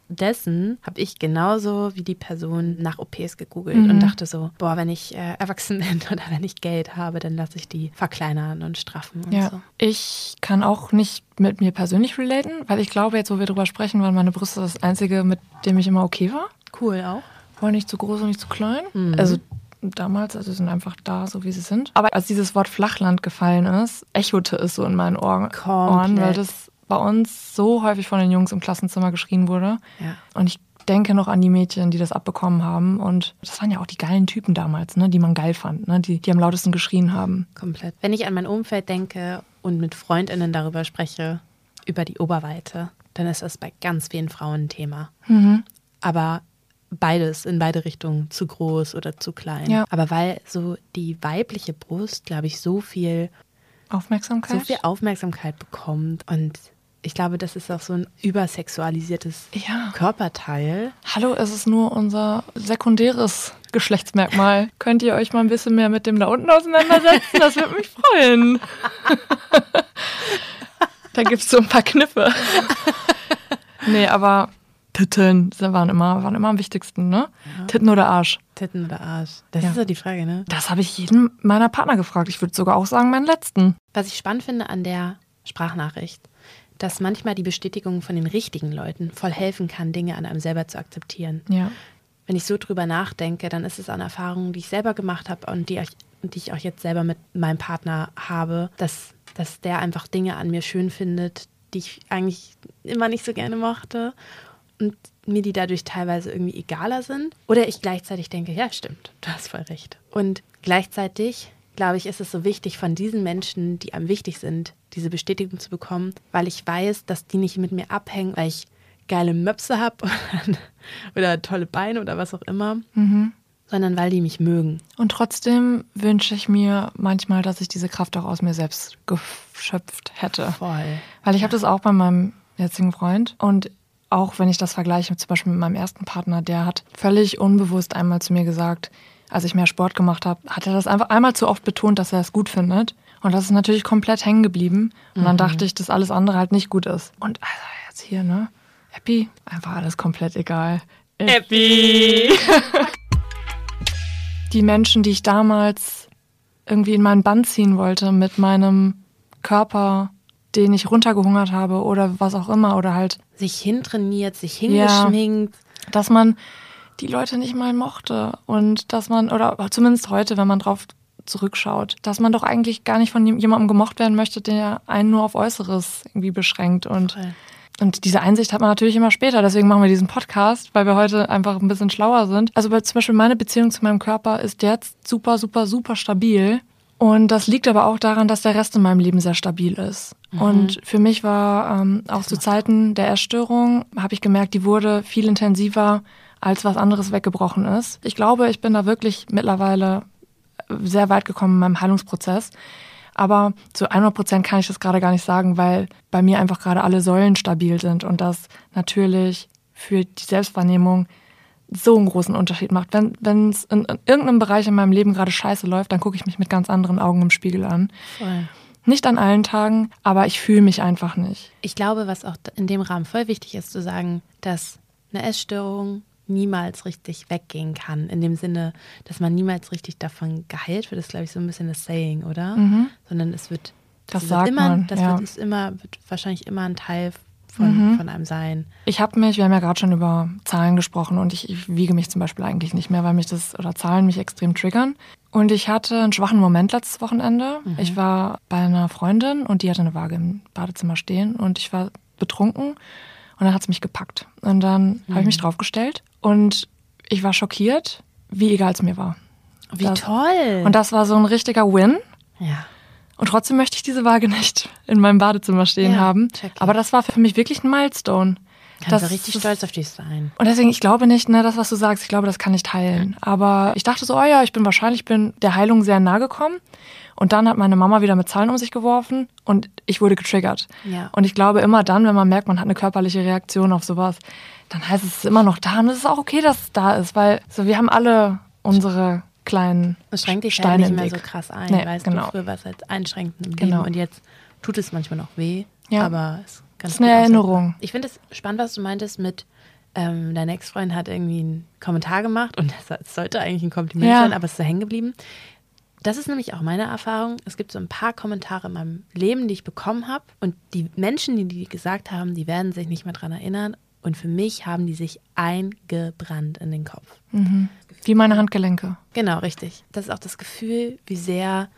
Speaker 1: dessen habe ich genauso wie die Person nach O Ps gegoogelt
Speaker 2: Mhm.
Speaker 1: und dachte so, boah, wenn ich äh, erwachsen bin oder wenn ich Geld habe, dann lasse ich die verkleinern und straffen und
Speaker 2: Ja,
Speaker 1: so.
Speaker 2: ich kann auch nicht mit mir persönlich relaten, weil ich glaube, jetzt, wo wir drüber sprechen, waren meine Brüste das Einzige, mit dem ich immer okay war.
Speaker 1: Cool auch.
Speaker 2: War nicht zu groß und nicht zu klein.
Speaker 1: Mhm.
Speaker 2: Also damals, also sind einfach da, so wie sie sind. Aber als dieses Wort Flachland gefallen ist, echote es so in meinen Ohren, Ohren weil das bei uns so häufig von den Jungs im Klassenzimmer geschrien wurde.
Speaker 1: Ja.
Speaker 2: Und ich denke noch an die Mädchen, die das abbekommen haben. Und das waren ja auch die geilen Typen damals, ne, die man geil fand, ne, die, die am lautesten geschrien haben.
Speaker 1: Komplett. Wenn ich an mein Umfeld denke und mit FreundInnen darüber spreche, über die Oberweite, dann ist das bei ganz vielen Frauen ein Thema.
Speaker 2: Mhm.
Speaker 1: Aber beides, in beide Richtungen, zu groß oder zu klein.
Speaker 2: Ja.
Speaker 1: Aber weil so die weibliche Brust, glaube ich, so viel,
Speaker 2: Aufmerksamkeit.
Speaker 1: so viel Aufmerksamkeit bekommt. Und ich glaube, das ist auch so ein übersexualisiertes
Speaker 2: Ja.
Speaker 1: Körperteil.
Speaker 2: Hallo, es ist nur unser sekundäres Geschlechtsmerkmal. Könnt ihr euch mal ein bisschen mehr mit dem da unten auseinandersetzen? Das würde mich freuen. Da gibt es so ein paar Kniffe. Nee, aber Titten waren immer, waren immer am wichtigsten, ne?
Speaker 1: Ja.
Speaker 2: Titten oder Arsch?
Speaker 1: Titten oder Arsch. Das
Speaker 2: Ja.
Speaker 1: ist so die Frage, ne?
Speaker 2: Das habe ich jeden meiner Partner gefragt. Ich würde sogar auch sagen, meinen letzten.
Speaker 1: Was ich spannend finde an der Sprachnachricht, dass manchmal die Bestätigung von den richtigen Leuten voll helfen kann, Dinge an einem selber zu akzeptieren.
Speaker 2: Ja.
Speaker 1: Wenn ich so drüber nachdenke, dann ist es eine Erfahrung, die ich selber gemacht habe und die, ich, die ich auch jetzt selber mit meinem Partner habe, dass, dass der einfach Dinge an mir schön findet, die ich eigentlich immer nicht so gerne mochte und mir die dadurch teilweise irgendwie egaler sind. Oder ich gleichzeitig denke, ja stimmt, du hast voll recht. Und gleichzeitig, glaube ich, ist es so wichtig, von diesen Menschen, die einem wichtig sind, diese Bestätigung zu bekommen, weil ich weiß, dass die nicht mit mir abhängen, weil ich geile Möpse habe oder, oder tolle Beine oder was auch immer,
Speaker 2: Mhm.
Speaker 1: sondern weil die mich mögen.
Speaker 2: Und trotzdem wünsche ich mir manchmal, dass ich diese Kraft auch aus mir selbst geschöpft hätte.
Speaker 1: Voll.
Speaker 2: Weil ich habe das auch bei meinem jetzigen Freund und auch wenn ich das vergleiche, zum Beispiel mit meinem ersten Partner, der hat völlig unbewusst einmal zu mir gesagt, als ich mehr Sport gemacht habe, hat er das einfach einmal zu oft betont, dass er es gut findet. Und das ist natürlich komplett hängen geblieben. Und dann
Speaker 1: Mhm.
Speaker 2: dachte ich, dass alles andere halt nicht gut ist. Und also jetzt hier, ne? Happy, einfach alles komplett egal. Happy! Die Menschen, die ich damals irgendwie in meinen Bann ziehen wollte mit meinem Körper, den ich runtergehungert habe oder was auch immer oder halt,
Speaker 1: Sich hintrainiert, sich hingeschminkt.
Speaker 2: dass man die Leute nicht mal mochte und dass man, oder zumindest heute, wenn man drauf zurückschaut, dass man doch eigentlich gar nicht von jemandem gemocht werden möchte, der einen nur auf Äußeres irgendwie beschränkt. Und,
Speaker 1: Voll.
Speaker 2: und diese Einsicht hat man natürlich immer später. Deswegen machen wir diesen Podcast, weil wir heute einfach ein bisschen schlauer sind. Also zum Beispiel meine Beziehung zu meinem Körper ist jetzt super, super, super stabil. Und das liegt aber auch daran, dass der Rest in meinem Leben sehr stabil ist. Mhm. Und für mich war ähm, auch zu Zeiten der Essstörung, habe ich gemerkt, die wurde viel intensiver, als was anderes weggebrochen ist. Ich glaube, ich bin da wirklich mittlerweile sehr weit gekommen in meinem Heilungsprozess. Aber zu hundert Prozent kann ich das gerade gar nicht sagen, weil bei mir einfach gerade alle Säulen stabil sind und das natürlich für die Selbstwahrnehmung so einen großen Unterschied macht. Wenn es in, in irgendeinem Bereich in meinem Leben gerade scheiße läuft, dann gucke ich mich mit ganz anderen Augen im Spiegel an.
Speaker 1: Voll.
Speaker 2: Nicht an allen Tagen, aber ich fühle mich einfach nicht.
Speaker 1: Ich glaube, was auch in dem Rahmen voll wichtig ist, zu sagen, dass eine Essstörung niemals richtig weggehen kann. In dem Sinne, dass man niemals richtig davon geheilt wird, ist, glaube ich, so ein bisschen das Saying, oder?
Speaker 2: Mhm.
Speaker 1: Sondern es wird,
Speaker 2: Das
Speaker 1: wird
Speaker 2: sagt
Speaker 1: immer,
Speaker 2: man,
Speaker 1: das
Speaker 2: ja.
Speaker 1: wird, ist immer, wird wahrscheinlich immer ein Teil von,
Speaker 2: Mhm.
Speaker 1: von einem sein.
Speaker 2: Ich habe mich, wir haben ja gerade schon über Zahlen gesprochen und ich, ich wiege mich zum Beispiel eigentlich nicht mehr, weil mich das, oder Zahlen mich extrem triggern. Und ich hatte einen schwachen Moment letztes Wochenende. Mhm. Ich war bei einer Freundin und die hatte eine Waage im Badezimmer stehen und ich war betrunken und dann hat es mich gepackt. Und dann mhm. habe ich mich draufgestellt und ich war schockiert, wie egal es mir war.
Speaker 1: Wie
Speaker 2: das,
Speaker 1: toll!
Speaker 2: Und das war so ein richtiger Win.
Speaker 1: Ja.
Speaker 2: Und trotzdem möchte ich diese Waage nicht in meinem Badezimmer stehen
Speaker 1: Ja,
Speaker 2: haben.
Speaker 1: check it.
Speaker 2: Aber das war für mich wirklich ein Milestone.
Speaker 1: Kannst
Speaker 2: Das
Speaker 1: du richtig
Speaker 2: ist-
Speaker 1: stolz auf dich sein.
Speaker 2: Und deswegen, ich glaube nicht, ne, das, was du sagst, ich glaube, das kann ich teilen. Aber ich dachte so, oh ja, ich bin wahrscheinlich bin der Heilung sehr nahe gekommen. Und dann hat meine Mama wieder mit Zahlen um sich geworfen und ich wurde getriggert.
Speaker 1: Ja.
Speaker 2: Und ich glaube immer dann, wenn man merkt, man hat eine körperliche Reaktion auf sowas, dann heißt es, es ist immer noch da. Und es ist auch okay, dass es da ist, weil so, wir haben alle unsere kleinen
Speaker 1: Es schränkt dich
Speaker 2: Steine
Speaker 1: halt nicht
Speaker 2: im
Speaker 1: mehr
Speaker 2: Weg.
Speaker 1: so krass ein,
Speaker 2: Nee,
Speaker 1: weißt
Speaker 2: genau.
Speaker 1: du, früher war es halt einschränkend im
Speaker 2: Genau.
Speaker 1: Leben und jetzt tut es manchmal noch weh,
Speaker 2: Ja.
Speaker 1: aber es ist ganz
Speaker 2: Das ist eine
Speaker 1: gut
Speaker 2: Erinnerung.
Speaker 1: aushaltbar. Ich finde es spannend, was du meintest mit ähm, dein Ex-Freund hat irgendwie einen Kommentar gemacht und das sollte eigentlich ein Kompliment
Speaker 2: Ja.
Speaker 1: sein, aber es ist da hängen geblieben. Das ist nämlich auch meine Erfahrung. Es gibt so ein paar Kommentare in meinem Leben, die ich bekommen habe und die Menschen, die die gesagt haben, die werden sich nicht mehr dran erinnern und für mich haben die sich eingebrannt in den Kopf.
Speaker 2: Mhm. Wie meine Handgelenke.
Speaker 1: Genau, richtig. Das ist auch das Gefühl, wie sehr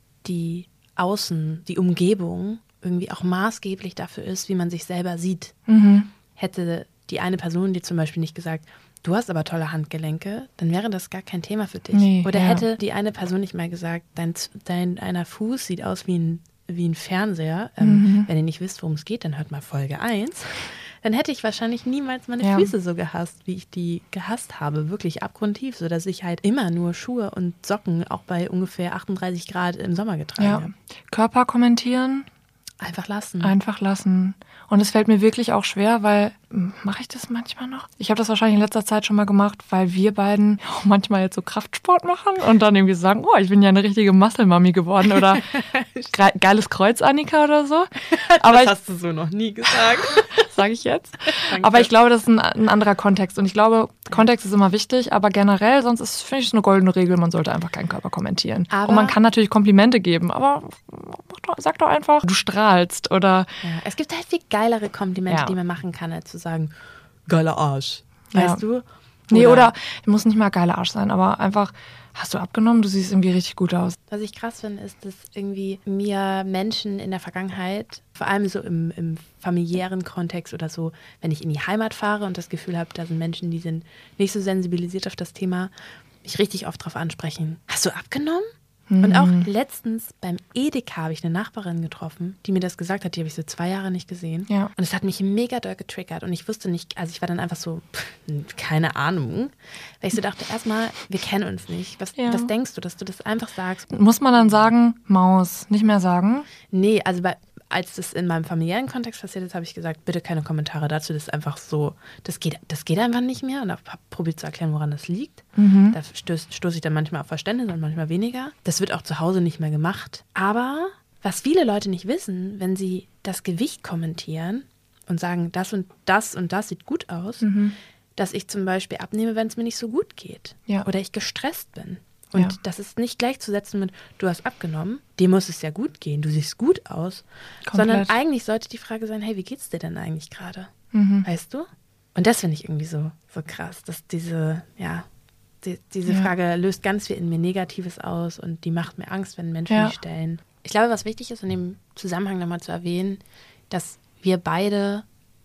Speaker 1: die Außen, die Umgebung irgendwie auch maßgeblich dafür ist, wie man sich selber sieht.
Speaker 2: Mhm.
Speaker 1: Hätte die eine Person dir zum Beispiel nicht gesagt, du hast aber tolle Handgelenke, dann wäre das gar kein Thema für dich.
Speaker 2: Nee,
Speaker 1: Oder
Speaker 2: ja.
Speaker 1: hätte die eine Person nicht mal gesagt, dein, dein einer Fuß sieht aus wie ein, wie ein Fernseher. Ähm,
Speaker 2: Mhm.
Speaker 1: Wenn ihr nicht wisst, worum es geht, dann hört mal Folge eins. Dann hätte ich wahrscheinlich niemals meine
Speaker 2: Ja.
Speaker 1: Füße so gehasst, wie ich die gehasst habe. Wirklich abgrundtief, sodass ich halt immer nur Schuhe und Socken auch bei ungefähr achtunddreißig Grad im Sommer getragen
Speaker 2: Ja.
Speaker 1: habe.
Speaker 2: Körper kommentieren,
Speaker 1: Einfach lassen.
Speaker 2: einfach lassen. Und es fällt mir wirklich auch schwer, weil, mache ich das manchmal noch? Ich habe das wahrscheinlich in letzter Zeit schon mal gemacht, weil wir beiden auch manchmal jetzt so Kraftsport machen und dann irgendwie sagen, oh, ich bin ja eine richtige Muscle-Mami geworden oder ge- geiles Kreuz, Annika oder so. Aber ich,
Speaker 1: hast du so noch nie gesagt.
Speaker 2: sage ich jetzt.
Speaker 1: Danke.
Speaker 2: Aber ich glaube, das ist ein, ein anderer Kontext. Und ich glaube, Kontext ist immer wichtig, aber generell, sonst ist, finde ich, es eine goldene Regel, man sollte einfach keinen Körper kommentieren.
Speaker 1: Aber-
Speaker 2: und man kann natürlich Komplimente geben, aber mach doch, sag doch einfach, du strahlst oder
Speaker 1: Ja, es gibt halt viel geilere Komplimente,
Speaker 2: Ja.
Speaker 1: die man machen kann, als zu sagen, geiler Arsch.
Speaker 2: Ja.
Speaker 1: Weißt du?
Speaker 2: nee, oder muss nicht mal geiler Arsch sein, aber einfach, hast du abgenommen, du siehst irgendwie richtig gut aus.
Speaker 1: Was ich krass finde, ist, dass irgendwie mir Menschen in der Vergangenheit, vor allem so im, im familiären Kontext oder so, wenn ich in die Heimat fahre und das Gefühl habe, da sind Menschen, die sind nicht so sensibilisiert auf das Thema, mich richtig oft drauf ansprechen. Hast du abgenommen? Und auch letztens beim Edeka habe ich eine Nachbarin getroffen, die mir das gesagt hat, die habe ich so zwei Jahre nicht gesehen.
Speaker 2: Ja.
Speaker 1: Und es hat mich mega doll getriggert und ich wusste nicht, also ich war dann einfach so, pff, keine Ahnung, weil ich so dachte, erstmal, wir kennen uns nicht. Was,
Speaker 2: Ja.
Speaker 1: was denkst du, dass du das einfach sagst?
Speaker 2: Muss man dann sagen, Maus, nicht mehr sagen?
Speaker 1: Nee, also bei, als das in meinem familiären Kontext passiert ist, habe ich gesagt, bitte keine Kommentare dazu. Das ist einfach so, das geht, das geht einfach nicht mehr. Und habe probiert zu erklären, woran das liegt.
Speaker 2: Mhm.
Speaker 1: Da stoße stoß ich dann manchmal auf Verständnis und manchmal weniger. Das wird auch zu Hause nicht mehr gemacht. Aber was viele Leute nicht wissen, wenn sie das Gewicht kommentieren und sagen, das und das und das sieht gut aus,
Speaker 2: Mhm.
Speaker 1: dass ich zum Beispiel abnehme, wenn es mir nicht so gut geht.
Speaker 2: Ja.
Speaker 1: Oder ich gestresst bin. Und
Speaker 2: Ja.
Speaker 1: das ist nicht gleichzusetzen mit, du hast abgenommen, dir muss es ja gut gehen, du siehst gut aus.
Speaker 2: Komplett.
Speaker 1: Sondern eigentlich sollte die Frage sein, hey, wie geht's dir denn eigentlich gerade?
Speaker 2: Mhm.
Speaker 1: Weißt du? Und das finde ich irgendwie so, so krass, dass diese, ja, die, diese
Speaker 2: Ja.
Speaker 1: Frage löst ganz viel in mir Negatives aus und die macht mir Angst, wenn Menschen
Speaker 2: Ja.
Speaker 1: die stellen. Ich glaube, was wichtig ist, in dem Zusammenhang nochmal zu erwähnen, dass wir beide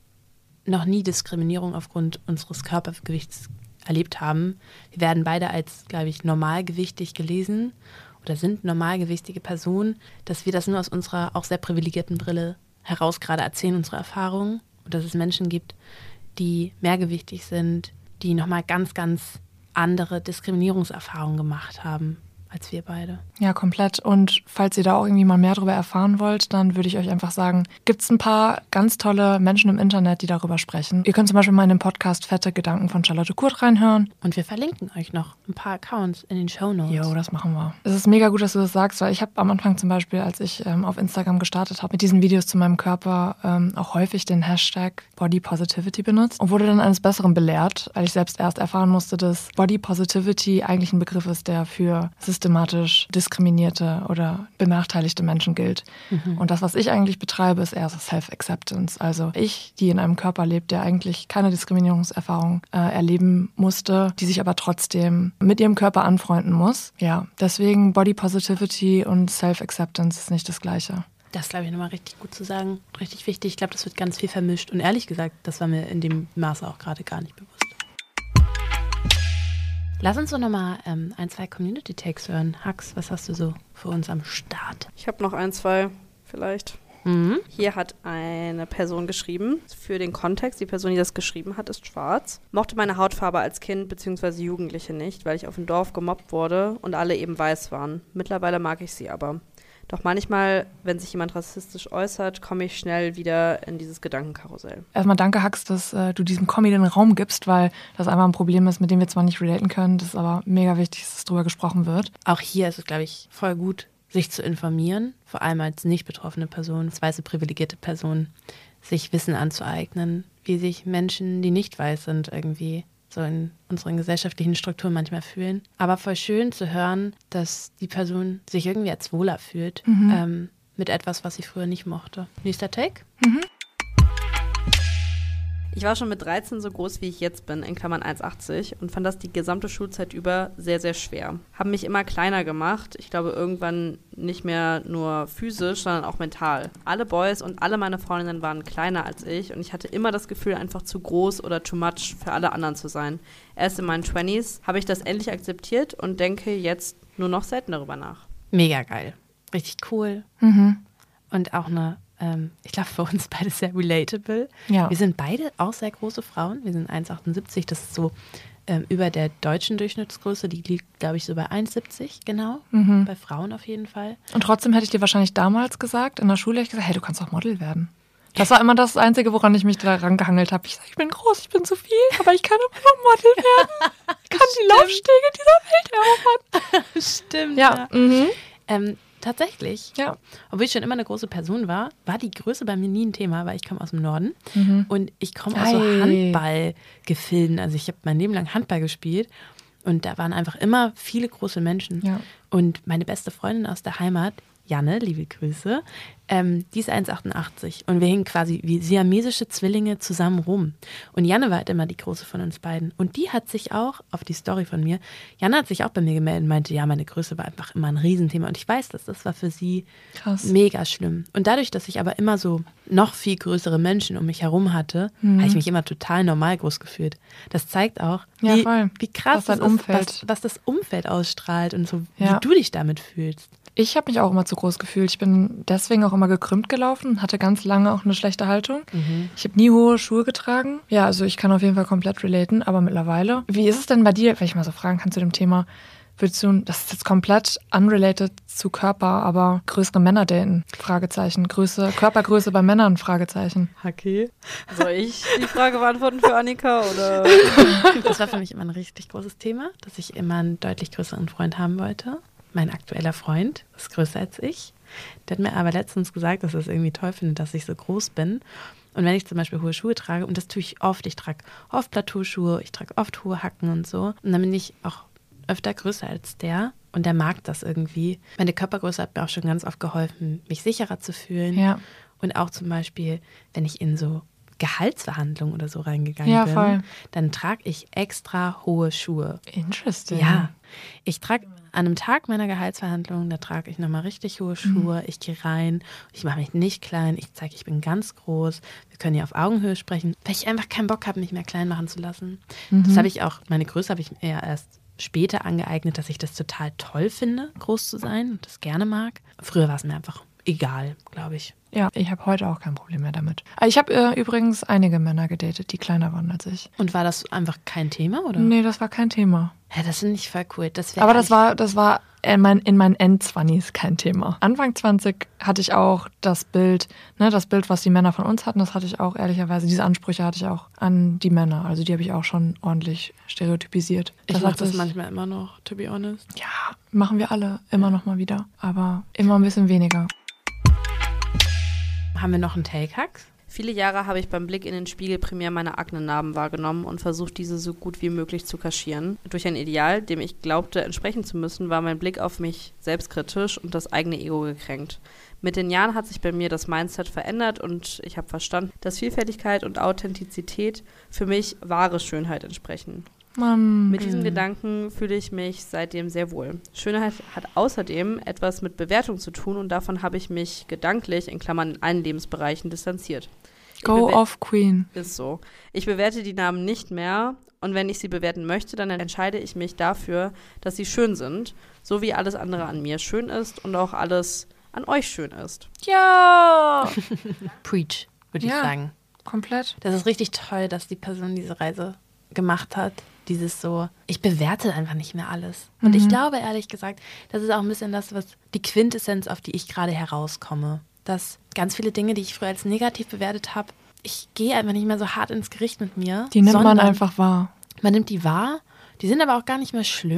Speaker 1: noch nie Diskriminierung aufgrund unseres Körpergewichts erlebt haben. Wir werden beide als, glaube ich, normalgewichtig gelesen oder sind normalgewichtige Personen, dass wir das nur aus unserer auch sehr privilegierten Brille heraus gerade erzählen, unsere Erfahrungen. Und dass es Menschen gibt, die mehrgewichtig sind, die nochmal ganz, ganz andere Diskriminierungserfahrungen gemacht haben als wir beide.
Speaker 2: Ja, komplett. Und falls ihr da auch irgendwie mal mehr darüber erfahren wollt, dann würde ich euch einfach sagen, gibt es ein paar ganz tolle Menschen im Internet, die darüber sprechen. Ihr könnt zum Beispiel mal in den Podcast Fette Gedanken von Charlotte Kurt reinhören.
Speaker 1: Und wir verlinken euch noch ein paar Accounts in den Shownotes.
Speaker 2: Jo, das machen wir. Es ist mega gut, dass du das sagst, weil ich habe am Anfang zum Beispiel, als ich ähm, auf Instagram gestartet habe, mit diesen Videos zu meinem Körper ähm, auch häufig den Hashtag Body Positivity benutzt und wurde dann eines Besseren belehrt, weil ich selbst erst erfahren musste, dass Body Positivity eigentlich ein Begriff ist, der für systematisch diskriminierte oder benachteiligte Menschen gilt. Mhm. Und das, was ich eigentlich betreibe, ist eher so Self-Acceptance. Also ich, die in einem Körper lebt, der eigentlich keine Diskriminierungserfahrung äh, erleben musste, die sich aber trotzdem mit ihrem Körper anfreunden muss. Ja, deswegen Body Positivity und Self-Acceptance ist nicht das Gleiche.
Speaker 1: Das glaube ich nochmal richtig gut zu sagen. Richtig wichtig. Ich glaube, das wird ganz viel vermischt. Und ehrlich gesagt, das war mir in dem Maße auch gerade gar nicht bewusst. Lass uns doch nochmal ähm, ein, zwei Community-Takes hören. Hax, was hast du so für uns am Start?
Speaker 3: Ich habe noch ein, zwei vielleicht.
Speaker 1: Mhm.
Speaker 3: Hier hat eine Person geschrieben, für den Kontext, die Person, die das geschrieben hat, ist schwarz. Mochte meine Hautfarbe als Kind bzw. Jugendliche nicht, weil ich auf dem Dorf gemobbt wurde und alle eben weiß waren. Mittlerweile mag ich sie aber. Doch manchmal, wenn sich jemand rassistisch äußert, komme ich schnell wieder in dieses Gedankenkarussell.
Speaker 2: Erstmal danke, Hax, dass äh, du diesem Kommi den Raum gibst, weil das einfach ein Problem ist, mit dem wir zwar nicht relaten können, das ist aber mega wichtig, dass drüber gesprochen wird.
Speaker 1: Auch hier ist es, glaube ich, voll gut, sich zu informieren, vor allem als nicht betroffene Person, als weiße privilegierte Person, sich Wissen anzueignen, wie sich Menschen, die nicht weiß sind, irgendwie so in unseren gesellschaftlichen Strukturen manchmal fühlen. Aber voll schön zu hören, dass die Person sich irgendwie als wohler fühlt mhm. ähm, mit etwas, was sie früher nicht mochte. Nächster Take?
Speaker 2: Mhm.
Speaker 3: Ich war schon mit dreizehn so groß, wie ich jetzt bin, in Klammern eins Komma achtzig, und fand das die gesamte Schulzeit über sehr, sehr schwer. Haben mich immer kleiner gemacht. Ich glaube, irgendwann nicht mehr nur physisch, sondern auch mental. Alle Boys und alle meine Freundinnen waren kleiner als ich und ich hatte immer das Gefühl, einfach zu groß oder too much für alle anderen zu sein. Erst in meinen zwanzigern habe ich das endlich akzeptiert und denke jetzt nur noch selten darüber nach.
Speaker 1: Mega geil. Richtig cool.
Speaker 2: Mhm.
Speaker 1: Und auch eine ich glaube, für uns beide sehr relatable.
Speaker 2: Ja.
Speaker 1: Wir sind beide auch sehr große Frauen. Wir sind eins Komma achtundsiebzig, das ist so ähm, über der deutschen Durchschnittsgröße. Die liegt, glaube ich, so bei eins Komma siebzig, genau. Mhm. Bei Frauen auf jeden Fall.
Speaker 2: Und trotzdem hätte ich dir wahrscheinlich damals gesagt, in der Schule hätte ich gesagt, hey, du kannst doch Model werden. Das war immer das Einzige, woran ich mich daran gehangelt habe. Ich sage, ich bin groß, ich bin zu viel, aber ich kann immer noch Model werden. Ich kann Stimmt. die Laufstege dieser Welt erobern.
Speaker 1: Stimmt.
Speaker 2: Ja. ja. Mhm.
Speaker 1: Ähm, Tatsächlich,
Speaker 2: ja.
Speaker 1: Obwohl ich schon immer eine große Person war, war die Größe bei mir nie ein Thema, weil ich komme aus dem Norden
Speaker 2: mhm.
Speaker 1: und ich komme aus so Handballgefilden. Also ich habe mein Leben lang Handball gespielt und da waren einfach immer viele große Menschen.
Speaker 2: Ja.
Speaker 1: Und meine beste Freundin aus der Heimat, Janne, liebe Grüße, ähm, die ist eins Komma achtundachtzig und wir hingen quasi wie siamesische Zwillinge zusammen rum. Und Janne war halt immer die Große von uns beiden. Und die hat sich auch, auf die Story von mir, Janne hat sich auch bei mir gemeldet und meinte, ja, meine Größe war einfach immer ein Riesenthema. Und ich weiß das, das war für sie
Speaker 2: Krass.
Speaker 1: Mega schlimm. Und dadurch, dass ich aber immer so noch viel größere Menschen um mich herum hatte, mhm. habe ich mich immer total normal groß gefühlt. Das zeigt auch, wie,
Speaker 2: ja,
Speaker 1: wie krass
Speaker 2: das
Speaker 1: das
Speaker 2: Umfeld.
Speaker 1: ist, was, was das Umfeld ausstrahlt und so,
Speaker 2: ja.
Speaker 1: wie du dich damit fühlst.
Speaker 2: Ich habe mich auch immer zu groß gefühlt. Ich bin deswegen auch immer gekrümmt gelaufen, hatte ganz lange auch eine schlechte Haltung.
Speaker 1: Mhm.
Speaker 2: Ich habe nie hohe Schuhe getragen. Ja, also ich kann auf jeden Fall komplett relaten, aber mittlerweile. Wie ist es denn bei dir, wenn ich mal so fragen kann zu dem Thema, würdest du, das ist jetzt komplett unrelated zu Körper, aber größere Männer daten? Fragezeichen. Größe, Körpergröße bei Männern? Fragezeichen.
Speaker 1: Okay.
Speaker 3: Soll ich die Frage beantworten für Annika? Oder?
Speaker 1: Das war für mich immer ein richtig großes Thema, dass ich immer einen deutlich größeren Freund haben wollte. Mein aktueller Freund ist größer als ich. Der hat mir aber letztens gesagt, dass er es irgendwie toll findet, dass ich so groß bin. Und wenn ich zum Beispiel hohe Schuhe trage, und das tue ich oft, ich trage oft Plateauschuhe, ich trage oft hohe Hacken und so. Und dann bin ich auch öfter größer als der. Und der mag das irgendwie. Meine Körpergröße hat mir auch schon ganz oft geholfen, mich sicherer zu fühlen.
Speaker 2: Ja.
Speaker 1: Und auch zum Beispiel, wenn ich in so Gehaltsverhandlungen oder so reingegangen
Speaker 2: ja,
Speaker 1: bin,
Speaker 2: voll.
Speaker 1: dann trage ich extra hohe Schuhe.
Speaker 2: Interesting.
Speaker 1: Ja, ich trage an einem Tag meiner Gehaltsverhandlungen, da trage ich nochmal richtig hohe Schuhe, mhm. ich gehe rein, ich mache mich nicht klein, ich zeige, ich bin ganz groß, wir können hier auf Augenhöhe sprechen, weil ich einfach keinen Bock habe, mich mehr klein machen zu lassen. Mhm. Das habe ich auch, meine Größe habe ich mir erst später angeeignet, dass ich das total toll finde, groß zu sein und das gerne mag. Früher war es mir einfach egal, glaube ich.
Speaker 2: Ja, ich habe heute auch kein Problem mehr damit. Ich habe äh, übrigens einige Männer gedatet, die kleiner waren als ich.
Speaker 1: Und war das einfach kein Thema, oder?
Speaker 2: Nee, das war kein Thema.
Speaker 1: Ja, das finde ich voll cool. Das
Speaker 2: Aber das war, das war in, mein, in meinen Endzwanzigern kein Thema. Anfang zwanzig hatte ich auch das Bild, ne, das Bild, was die Männer von uns hatten, das hatte ich auch ehrlicherweise, diese Ansprüche hatte ich auch an die Männer. Also die habe ich auch schon ordentlich stereotypisiert.
Speaker 1: Ich
Speaker 2: das
Speaker 1: mache das manchmal immer noch, to be honest.
Speaker 2: Ja, machen wir alle immer noch mal wieder. Aber immer ein bisschen weniger.
Speaker 1: Haben wir noch einen Take-Hacks?
Speaker 3: Viele Jahre habe ich beim Blick in den Spiegel primär meine Aknenarben wahrgenommen und versucht, diese so gut wie möglich zu kaschieren. Durch ein Ideal, dem ich glaubte, entsprechen zu müssen, war mein Blick auf mich selbstkritisch und das eigene Ego gekränkt. Mit den Jahren hat sich bei mir das Mindset verändert und ich habe verstanden, dass Vielfältigkeit und Authentizität für mich wahre Schönheit entsprechen.
Speaker 2: Mann.
Speaker 3: Mit diesem Gedanken fühle ich mich seitdem sehr wohl. Schönheit hat außerdem etwas mit Bewertung zu tun und davon habe ich mich gedanklich, in Klammern in allen Lebensbereichen, distanziert.
Speaker 2: Go off, Queen.
Speaker 3: Ist so. Ich bewerte die Namen nicht mehr und wenn ich sie bewerten möchte, dann entscheide ich mich dafür, dass sie schön sind, so wie alles andere an mir schön ist und auch alles an euch schön ist.
Speaker 2: Ja!
Speaker 1: Preach, würde
Speaker 2: ja,
Speaker 1: ich sagen.
Speaker 2: Komplett.
Speaker 1: Das ist richtig toll, dass die Person diese Reise gemacht hat. Dieses so, ich bewerte einfach nicht mehr alles. Und mhm. ich glaube, ehrlich gesagt, das ist auch ein bisschen das, was die Quintessenz, auf die ich gerade herauskomme. Dass ganz viele Dinge, die ich früher als negativ bewertet habe, ich gehe einfach nicht mehr so hart ins Gericht mit mir.
Speaker 2: Die nimmt man einfach wahr.
Speaker 1: Man nimmt die wahr. Die sind aber auch gar nicht mehr schlimm.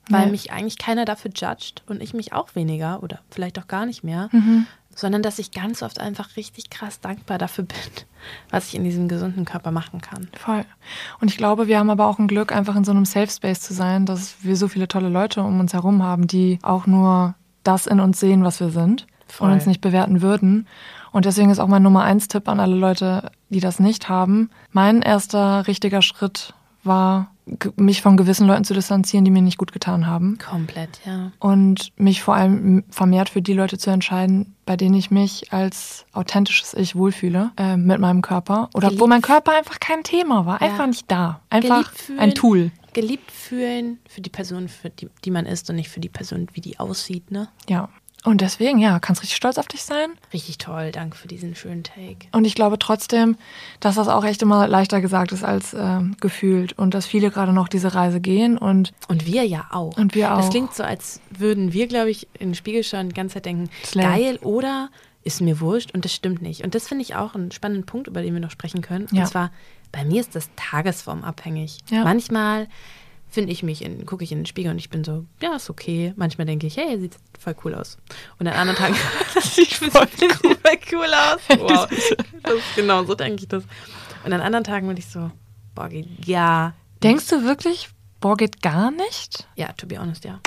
Speaker 1: weil
Speaker 2: Nee.
Speaker 1: mich eigentlich keiner dafür judgt und ich mich auch weniger oder vielleicht auch gar nicht mehr,
Speaker 2: Mhm.
Speaker 1: sondern dass ich ganz oft einfach richtig krass dankbar dafür bin, was ich in diesem gesunden Körper machen kann.
Speaker 2: Voll. Und ich glaube, wir haben aber auch ein Glück, einfach in so einem Safe Space zu sein, dass wir so viele tolle Leute um uns herum haben, die auch nur das in uns sehen, was wir sind
Speaker 1: Voll.
Speaker 2: und uns nicht bewerten würden. Und deswegen ist auch mein Nummer eins Tipp an alle Leute, die das nicht haben. Mein erster richtiger Schritt war, g- mich von gewissen Leuten zu distanzieren, die mir nicht gut getan haben.
Speaker 1: Komplett, ja.
Speaker 2: Und mich vor allem vermehrt für die Leute zu entscheiden, bei denen ich mich als authentisches Ich wohlfühle, äh, mit meinem Körper. Oder
Speaker 1: Geliebt-
Speaker 2: wo mein Körper einfach kein Thema war,
Speaker 1: Ja.
Speaker 2: einfach nicht da. Einfach
Speaker 1: Geliebt fühlen.
Speaker 2: ein Tool.
Speaker 1: Geliebt fühlen für die Person, für die, die man ist und nicht für die Person, wie die aussieht, ne?
Speaker 2: Ja. Und deswegen, ja, kannst richtig stolz auf dich sein.
Speaker 1: Richtig toll, danke für diesen schönen Take.
Speaker 2: Und ich glaube trotzdem, dass das auch echt immer leichter gesagt ist als ähm, gefühlt. Und dass viele gerade noch diese Reise gehen und,
Speaker 1: Und wir ja auch.
Speaker 2: und wir auch.
Speaker 1: Das klingt so, als würden wir, glaube ich, in den Spiegel schauen die ganze Zeit denken,
Speaker 2: Slay.
Speaker 1: geil oder ist mir wurscht und das stimmt nicht. Und das finde ich auch einen spannenden Punkt, über den wir noch sprechen können.
Speaker 2: Ja.
Speaker 1: Und zwar, bei mir ist das tagesformabhängig.
Speaker 2: Ja.
Speaker 1: Manchmal finde ich mich, in, gucke ich in den Spiegel und ich bin so, ja, ist okay. Manchmal denke ich, hey, sieht voll cool aus. Und an anderen Tagen, das sieht voll cool, voll cool aus. Wow. Das ist genau, so denke ich das. Und an anderen Tagen bin ich so, boah, geht ja.
Speaker 2: Denkst du wirklich, boah, geht gar nicht?
Speaker 1: Ja, to be honest, ja.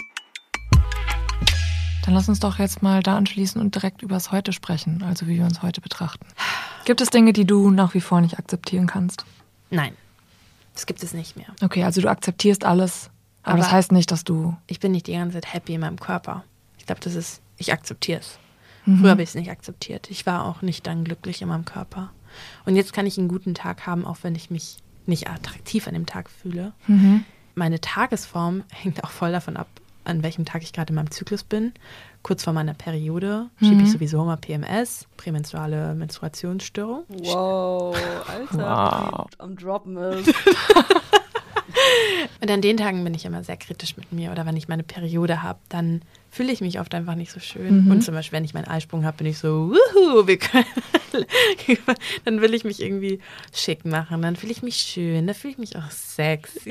Speaker 2: Dann lass uns doch jetzt mal da anschließen und direkt über das Heute sprechen, also wie wir uns heute betrachten. Gibt es Dinge, die du nach wie vor nicht akzeptieren kannst?
Speaker 1: Nein, das gibt es nicht mehr.
Speaker 2: Okay, also du akzeptierst alles, aber,
Speaker 1: Aber-
Speaker 2: das heißt nicht, dass du...
Speaker 1: Ich bin nicht die ganze Zeit happy in meinem Körper. Ich glaube, das ist, ich akzeptiere es.
Speaker 2: Mhm.
Speaker 1: Früher habe ich es nicht akzeptiert. Ich war auch nicht dann glücklich in meinem Körper. Und jetzt kann ich einen guten Tag haben, auch wenn ich mich nicht attraktiv an dem Tag fühle.
Speaker 2: Mhm.
Speaker 1: Meine Tagesform hängt auch voll davon ab, an welchem Tag ich gerade in meinem Zyklus bin. Kurz vor meiner Periode schiebe ich sowieso immer P M S, prämenstruale Menstruationsstörung.
Speaker 3: Wow, Alter,
Speaker 2: Wow.
Speaker 3: wie am Droppen ist.
Speaker 1: Und an den Tagen bin ich immer sehr kritisch mit mir. Oder wenn ich meine Periode habe, dann fühle ich mich oft einfach nicht so schön.
Speaker 2: Mhm.
Speaker 1: Und zum Beispiel, wenn ich meinen Eisprung habe, bin ich so, wuhu, wir können. Dann will ich mich irgendwie schick machen. Dann fühle ich mich schön. Dann fühle ich mich auch sexy.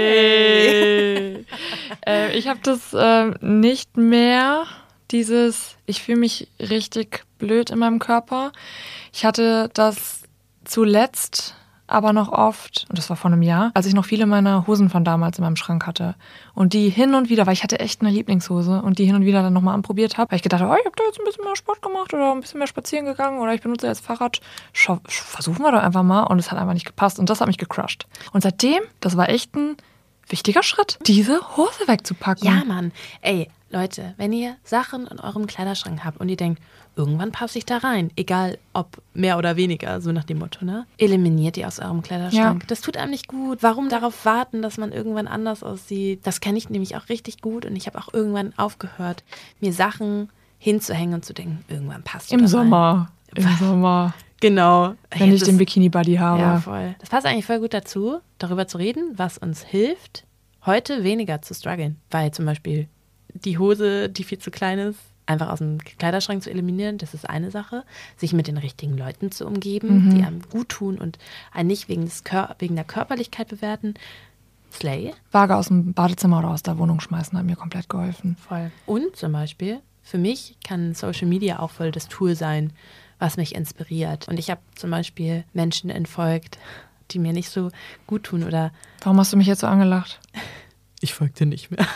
Speaker 2: Äh, ich habe das äh, nicht mehr, dieses, ich fühle mich richtig blöd in meinem Körper. Ich hatte das zuletzt aber noch oft, und das war vor einem Jahr, als ich noch viele meiner Hosen von damals in meinem Schrank hatte. Und die hin und wieder, weil ich hatte echt eine Lieblingshose und die hin und wieder dann nochmal anprobiert habe, weil ich gedacht habe, oh, ich habe da jetzt ein bisschen mehr Sport gemacht oder ein bisschen mehr spazieren gegangen oder ich benutze jetzt Fahrrad. Schau, versuchen wir doch einfach mal. Und es hat einfach nicht gepasst und das hat mich gecrushed. Und seitdem, das war echt ein wichtiger Schritt, diese Hose wegzupacken.
Speaker 1: Ja, Mann. Ey, Leute, wenn ihr Sachen in eurem Kleiderschrank habt und ihr denkt, irgendwann passe ich da rein, egal ob mehr oder weniger, so nach dem Motto, ne? Eliminiert die aus eurem Kleiderschrank.
Speaker 2: Ja.
Speaker 1: Das tut einem nicht gut. Warum darauf warten, dass man irgendwann anders aussieht? Das kenne ich nämlich auch richtig gut und ich habe auch irgendwann aufgehört, mir Sachen hinzuhängen und zu denken, irgendwann passt
Speaker 2: Im
Speaker 1: das rein.
Speaker 2: Sommer. Im
Speaker 1: Was?
Speaker 2: Sommer.
Speaker 1: Genau.
Speaker 2: Wenn
Speaker 1: Ja,
Speaker 2: ich
Speaker 1: das-
Speaker 2: den Bikini-Buddy habe.
Speaker 1: Ja, voll. Das passt eigentlich voll gut dazu, darüber zu reden, was uns hilft, heute weniger zu strugglen. Weil zum Beispiel die Hose, die viel zu klein ist, einfach aus dem Kleiderschrank zu eliminieren, das ist eine Sache. Sich mit den richtigen Leuten zu umgeben,
Speaker 2: Mhm.
Speaker 1: die einem gut tun und einen nicht wegen, des Kör- wegen der Körperlichkeit bewerten. Slay.
Speaker 2: Waage aus dem Badezimmer oder aus der Wohnung schmeißen, hat mir komplett geholfen.
Speaker 1: Voll. Und zum Beispiel, für mich kann Social Media auch voll das Tool sein, was mich inspiriert. Und ich habe zum Beispiel Menschen entfolgt, die mir nicht so gut tun oder
Speaker 2: Warum hast du mich jetzt so angelacht?
Speaker 1: ich folgte nicht mehr.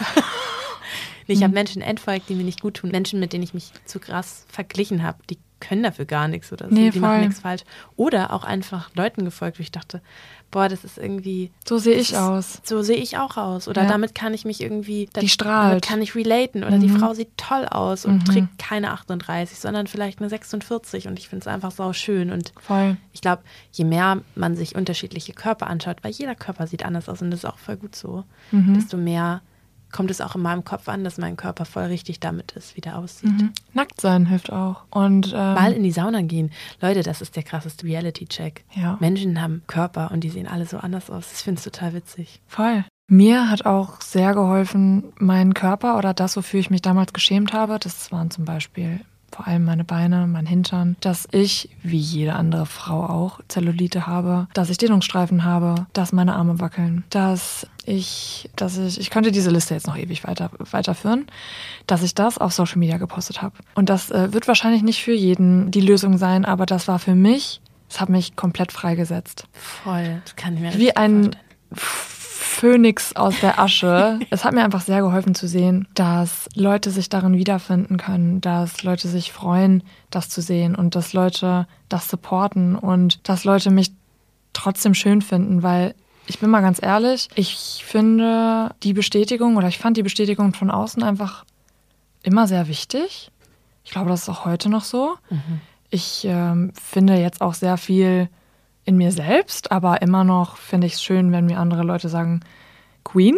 Speaker 1: Nee, ich habe Menschen entfolgt, die mir nicht gut tun. Menschen, mit denen ich mich zu krass verglichen habe. Die können dafür gar nichts oder so.
Speaker 2: Nee,
Speaker 1: die
Speaker 2: voll.
Speaker 1: machen nichts falsch. Oder auch einfach Leuten gefolgt, wo ich dachte, boah, das ist irgendwie...
Speaker 2: So sehe
Speaker 1: das
Speaker 2: ich
Speaker 1: ist,
Speaker 2: aus.
Speaker 1: So sehe ich auch aus. Oder
Speaker 2: Ja.
Speaker 1: damit kann ich mich irgendwie...
Speaker 2: Die strahlt.
Speaker 1: Damit kann ich relaten. Oder die
Speaker 2: Mhm.
Speaker 1: Frau sieht toll aus und
Speaker 2: Mhm.
Speaker 1: trägt keine achtunddreißig, sondern vielleicht eine sechsundvierzig. Und ich finde es einfach sau schön. Und
Speaker 2: Voll.
Speaker 1: ich glaube, je mehr man sich unterschiedliche Körper anschaut, weil jeder Körper sieht anders aus und das ist auch voll gut so,
Speaker 2: Mhm.
Speaker 1: desto mehr kommt es auch in meinem Kopf an, dass mein Körper voll richtig damit ist, wie der aussieht.
Speaker 2: Mhm. Nackt sein hilft auch. Und ähm,
Speaker 1: Mal in die Sauna gehen. Leute, das ist der krasseste Reality-Check.
Speaker 2: ja,
Speaker 1: Menschen haben Körper und die sehen alle so anders aus. Das finde ich total witzig.
Speaker 2: voll. Mir hat auch sehr geholfen, meinen Körper oder das, wofür ich mich damals geschämt habe. Das waren zum Beispiel vor allem meine Beine, mein Hintern, dass ich, wie jede andere Frau auch, Zellulite habe, dass ich Dehnungsstreifen habe, dass meine Arme wackeln, dass ich, dass ich, ich könnte diese Liste jetzt noch ewig weiter, weiterführen, dass ich das auf Social Media gepostet habe. Und das äh, wird wahrscheinlich nicht für jeden die Lösung sein, aber das war für mich, das hat mich komplett freigesetzt.
Speaker 1: Voll, das kann ich mir
Speaker 2: Wie ein
Speaker 1: vorstellen.
Speaker 2: Phönix aus der Asche. Es hat mir einfach sehr geholfen zu sehen, dass Leute sich darin wiederfinden können, dass Leute sich freuen, das zu sehen und dass Leute das supporten und dass Leute mich trotzdem schön finden, weil ich bin mal ganz ehrlich, ich finde die Bestätigung oder ich fand die Bestätigung von außen einfach immer sehr wichtig. Ich glaube, das ist auch heute noch so. Mhm. Ich ähm, finde jetzt auch sehr viel in mir selbst, aber immer noch finde ich es schön, wenn mir andere Leute sagen, Queen.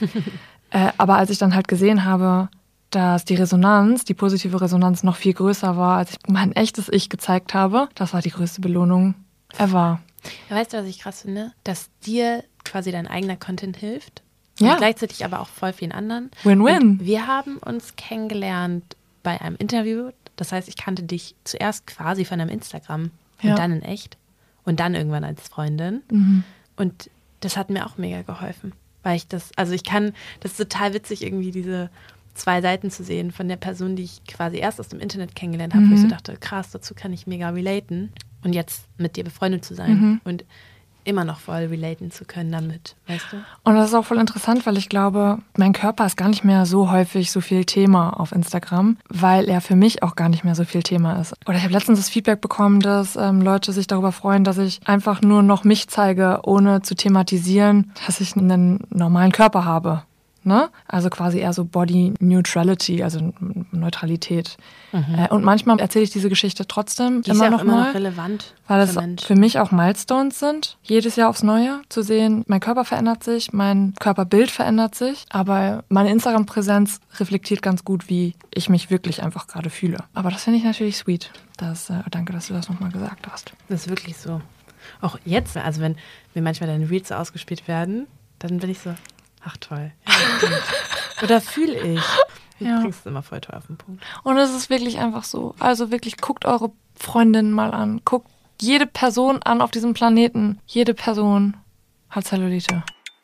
Speaker 2: äh, aber als ich dann halt gesehen habe, dass die Resonanz, die positive Resonanz noch viel größer war, als ich mein echtes Ich gezeigt habe, das war die größte Belohnung ever.
Speaker 1: Ja, weißt du, was ich krass finde? Dass dir quasi dein eigener Content hilft
Speaker 2: ja.
Speaker 1: und gleichzeitig aber auch voll vielen anderen.
Speaker 2: Win-win.
Speaker 1: Und wir haben uns kennengelernt bei einem Interview. Das heißt, ich kannte dich zuerst quasi von einem Instagram und
Speaker 2: ja.
Speaker 1: dann in echt. Und dann irgendwann als Freundin.
Speaker 2: Mhm.
Speaker 1: Und das hat mir auch mega geholfen. Weil ich das, also ich kann, das ist total witzig, irgendwie diese zwei Seiten zu sehen von der Person, die ich quasi erst aus dem Internet kennengelernt habe, mhm. wo ich so dachte, krass, dazu kann ich mega relaten. Und jetzt mit dir befreundet zu sein
Speaker 2: mhm.
Speaker 1: und immer noch voll relaten zu können damit, weißt du?
Speaker 2: Und das ist auch voll interessant, weil ich glaube, mein Körper ist gar nicht mehr so häufig so viel Thema auf Instagram, weil er für mich auch gar nicht mehr so viel Thema ist. Oder ich habe letztens das Feedback bekommen, dass ähm, Leute sich darüber freuen, dass ich einfach nur noch mich zeige, ohne zu thematisieren, dass ich einen normalen Körper habe. Ne? Also quasi eher so Body Neutrality, also Neutralität. Mhm. Äh, und manchmal erzähle ich diese Geschichte trotzdem
Speaker 1: die
Speaker 2: immer
Speaker 1: ist ja
Speaker 2: noch
Speaker 1: auch immer
Speaker 2: mal,
Speaker 1: noch relevant,
Speaker 2: weil
Speaker 1: für
Speaker 2: das
Speaker 1: Menschen.
Speaker 2: für mich auch Milestones sind, jedes Jahr aufs Neue zu sehen, mein Körper verändert sich, mein Körperbild verändert sich, aber meine Instagram-Präsenz reflektiert ganz gut, wie ich mich wirklich einfach gerade fühle. Aber das finde ich natürlich sweet. Das, äh, danke, dass du das nochmal gesagt hast.
Speaker 1: Das ist wirklich so. Auch jetzt, also wenn mir manchmal deine Reels ausgespielt werden, dann bin ich so, ach toll. Ja, oder fühle ich. Du
Speaker 2: ja.
Speaker 1: bringst es immer voll toll auf den Punkt.
Speaker 2: Und es ist wirklich einfach so. Also wirklich, guckt eure Freundinnen mal an. Guckt jede Person an auf diesem Planeten. Jede Person hat Zellulite.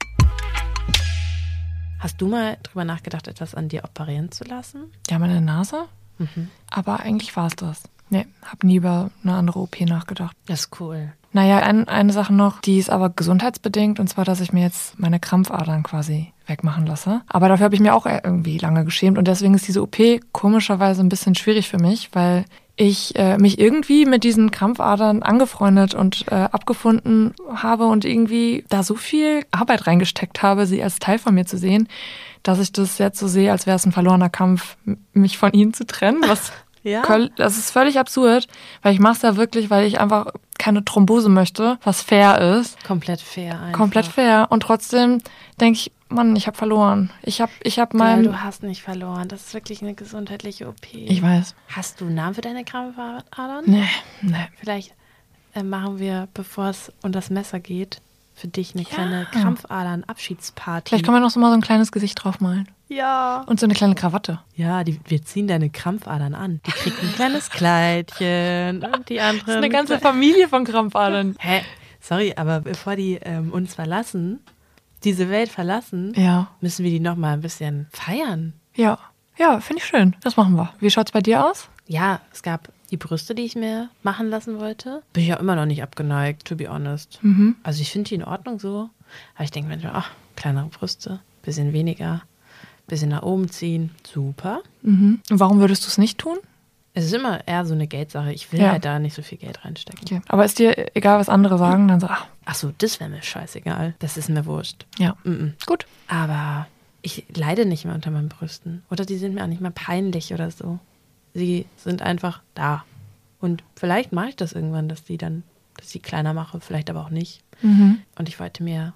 Speaker 1: Hast du mal drüber nachgedacht, etwas an dir operieren zu lassen?
Speaker 2: Ja, meine Nase.
Speaker 1: Mhm.
Speaker 2: Aber eigentlich war es das. Nee, hab nie über eine andere O P nachgedacht.
Speaker 1: Das ist cool.
Speaker 2: Naja, ein, eine Sache noch, die ist aber gesundheitsbedingt, und zwar, dass ich mir jetzt meine Krampfadern quasi wegmachen lasse. Aber dafür habe ich mir auch irgendwie lange geschämt und deswegen ist diese O P komischerweise ein bisschen schwierig für mich, weil ich äh, mich irgendwie mit diesen Krampfadern angefreundet und äh, abgefunden habe und irgendwie da so viel Arbeit reingesteckt habe, sie als Teil von mir zu sehen, dass ich das jetzt so sehe, als wäre es ein verlorener Kampf, mich von ihnen zu trennen, was
Speaker 1: ja.
Speaker 2: Das ist völlig absurd, weil ich mache es ja wirklich, weil ich einfach keine Thrombose möchte, was fair ist.
Speaker 1: Komplett fair einfach.
Speaker 2: Komplett fair. Und trotzdem denke ich, Mann, ich habe verloren. Ich habe ich hab mein...
Speaker 1: Du hast nicht verloren. Das ist wirklich eine gesundheitliche O P.
Speaker 2: Ich weiß.
Speaker 1: Hast du einen Namen für deine Krampfadern?
Speaker 2: Nee, nee.
Speaker 1: Vielleicht äh, machen wir, bevor es um das Messer geht, für dich eine
Speaker 2: ja.
Speaker 1: kleine Krampfadern-Abschiedsparty.
Speaker 2: Vielleicht können wir noch so mal so ein kleines Gesicht draufmalen.
Speaker 1: Ja.
Speaker 2: Und so eine kleine Krawatte.
Speaker 1: Ja, die, wir ziehen deine Krampfadern an. Die kriegt ein kleines Kleidchen und die anderen...
Speaker 2: Das ist eine ganze Familie von Krampfadern.
Speaker 1: Hä? Sorry, aber bevor die ähm, uns verlassen, diese Welt verlassen,
Speaker 2: ja.
Speaker 1: müssen wir die noch mal ein bisschen feiern.
Speaker 2: Ja, ja, finde ich schön. Das machen wir. Wie schaut's bei dir aus?
Speaker 1: Ja, es gab die Brüste, die ich mir machen lassen wollte. Bin ich ja immer noch nicht abgeneigt, to be honest.
Speaker 2: Mhm.
Speaker 1: Also ich finde die in Ordnung so. Aber ich denke manchmal, ach, kleinere Brüste, bisschen weniger, bisschen nach oben ziehen, super.
Speaker 2: Mhm. Und warum würdest du es nicht tun?
Speaker 1: Es ist immer eher so eine Geldsache. Ich will
Speaker 2: ja.
Speaker 1: halt da nicht so viel Geld reinstecken.
Speaker 2: Okay. Aber ist dir egal, was andere sagen, dann so, ach.
Speaker 1: Ach so, das wäre mir scheißegal. Das ist mir wurscht.
Speaker 2: Ja.
Speaker 1: Mm-mm.
Speaker 2: Gut.
Speaker 1: Aber ich leide nicht mehr unter meinen Brüsten. Oder die sind mir auch nicht mehr peinlich oder so. Sie sind einfach da. Und vielleicht mache ich das irgendwann, dass die dann, dass ich die kleiner mache, vielleicht aber auch nicht.
Speaker 2: Mhm.
Speaker 1: Und ich wollte mir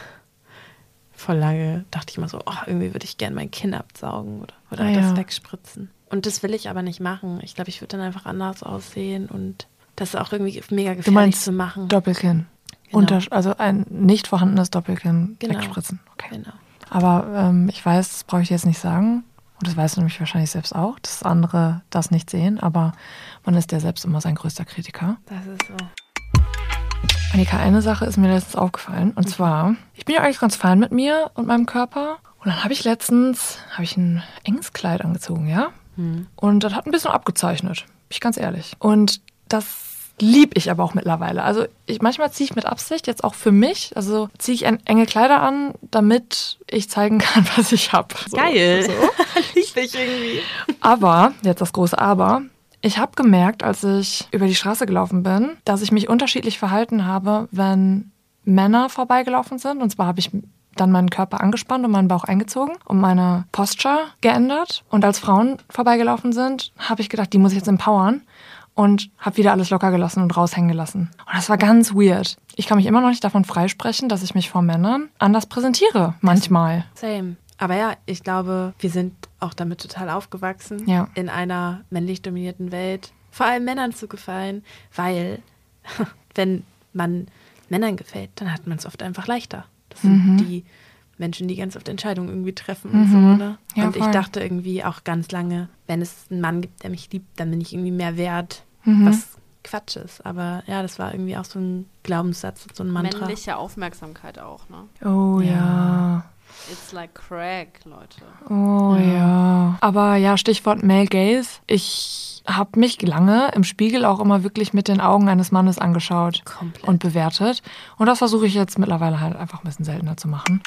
Speaker 1: voll lange, dachte ich mal so, oh, irgendwie würde ich gerne mein Kinn absaugen oder, oder
Speaker 2: ah,
Speaker 1: das
Speaker 2: ja.
Speaker 1: wegspritzen. Und das will ich aber nicht machen. Ich glaube, ich würde dann einfach anders aussehen und das ist auch irgendwie mega gefährlich
Speaker 2: du meinst
Speaker 1: zu machen.
Speaker 2: Doppelkinn.
Speaker 1: Genau.
Speaker 2: Unter, also ein nicht vorhandenes Doppelkinn
Speaker 1: genau.
Speaker 2: wegspritzen. Okay.
Speaker 1: Genau.
Speaker 2: Aber ähm, ich weiß, das brauche ich jetzt nicht sagen, Und das weißt du nämlich wahrscheinlich selbst auch, dass andere das nicht sehen, aber man ist ja selbst immer sein größter Kritiker.
Speaker 1: Das ist so.
Speaker 2: Annika, eine Sache ist mir letztens aufgefallen. Und zwar, ich bin ja eigentlich ganz fein mit mir und meinem Körper. Und dann habe ich letztens, habe ich ein enges Kleid angezogen, ja? Hm. Und das hat ein bisschen abgezeichnet, bin ich ganz ehrlich. Und das liebe ich aber auch mittlerweile. Also ich, manchmal ziehe ich mit Absicht, jetzt auch für mich, also ziehe ich enge Kleider an, damit ich zeigen kann, was ich habe. So,
Speaker 1: Geil.
Speaker 2: So.
Speaker 1: Liebe ich irgendwie.
Speaker 2: Aber, jetzt das große Aber, ich habe gemerkt, als ich über die Straße gelaufen bin, dass ich mich unterschiedlich verhalten habe, wenn Männer vorbeigelaufen sind. Und zwar habe ich dann meinen Körper angespannt und meinen Bauch eingezogen und meine Posture geändert. Und als Frauen vorbeigelaufen sind, habe ich gedacht, die muss ich jetzt empowern. Und habe wieder alles locker gelassen und raushängen gelassen. Und das war ganz weird. Ich kann mich immer noch nicht davon freisprechen, dass ich mich vor Männern anders präsentiere, manchmal.
Speaker 1: Same. Aber ja, ich glaube, wir sind auch damit total aufgewachsen,
Speaker 2: ja.
Speaker 1: in einer männlich dominierten Welt, vor allem Männern zu gefallen, weil wenn man Männern gefällt, dann hat man es oft einfach leichter. Das sind
Speaker 2: mhm.
Speaker 1: die Menschen, die ganz oft Entscheidungen irgendwie treffen
Speaker 2: mhm.
Speaker 1: und so, ne?
Speaker 2: Ja,
Speaker 1: und ich
Speaker 2: voll.
Speaker 1: dachte irgendwie auch ganz lange, wenn es einen Mann gibt, der mich liebt, dann bin ich irgendwie mehr wert,
Speaker 2: mhm.
Speaker 1: was Quatsch ist. Aber ja, das war irgendwie auch so ein Glaubenssatz, so ein Mantra.
Speaker 3: Männliche Aufmerksamkeit auch, ne?
Speaker 2: Oh ja.
Speaker 1: Ja.
Speaker 3: It's like crack, Leute.
Speaker 2: Oh ja. ja. Aber ja, Stichwort Male Gaze. Ich habe mich lange im Spiegel auch immer wirklich mit den Augen eines Mannes angeschaut.
Speaker 1: Komplett.
Speaker 2: Und bewertet. Und das versuche ich jetzt mittlerweile halt einfach ein bisschen seltener zu machen.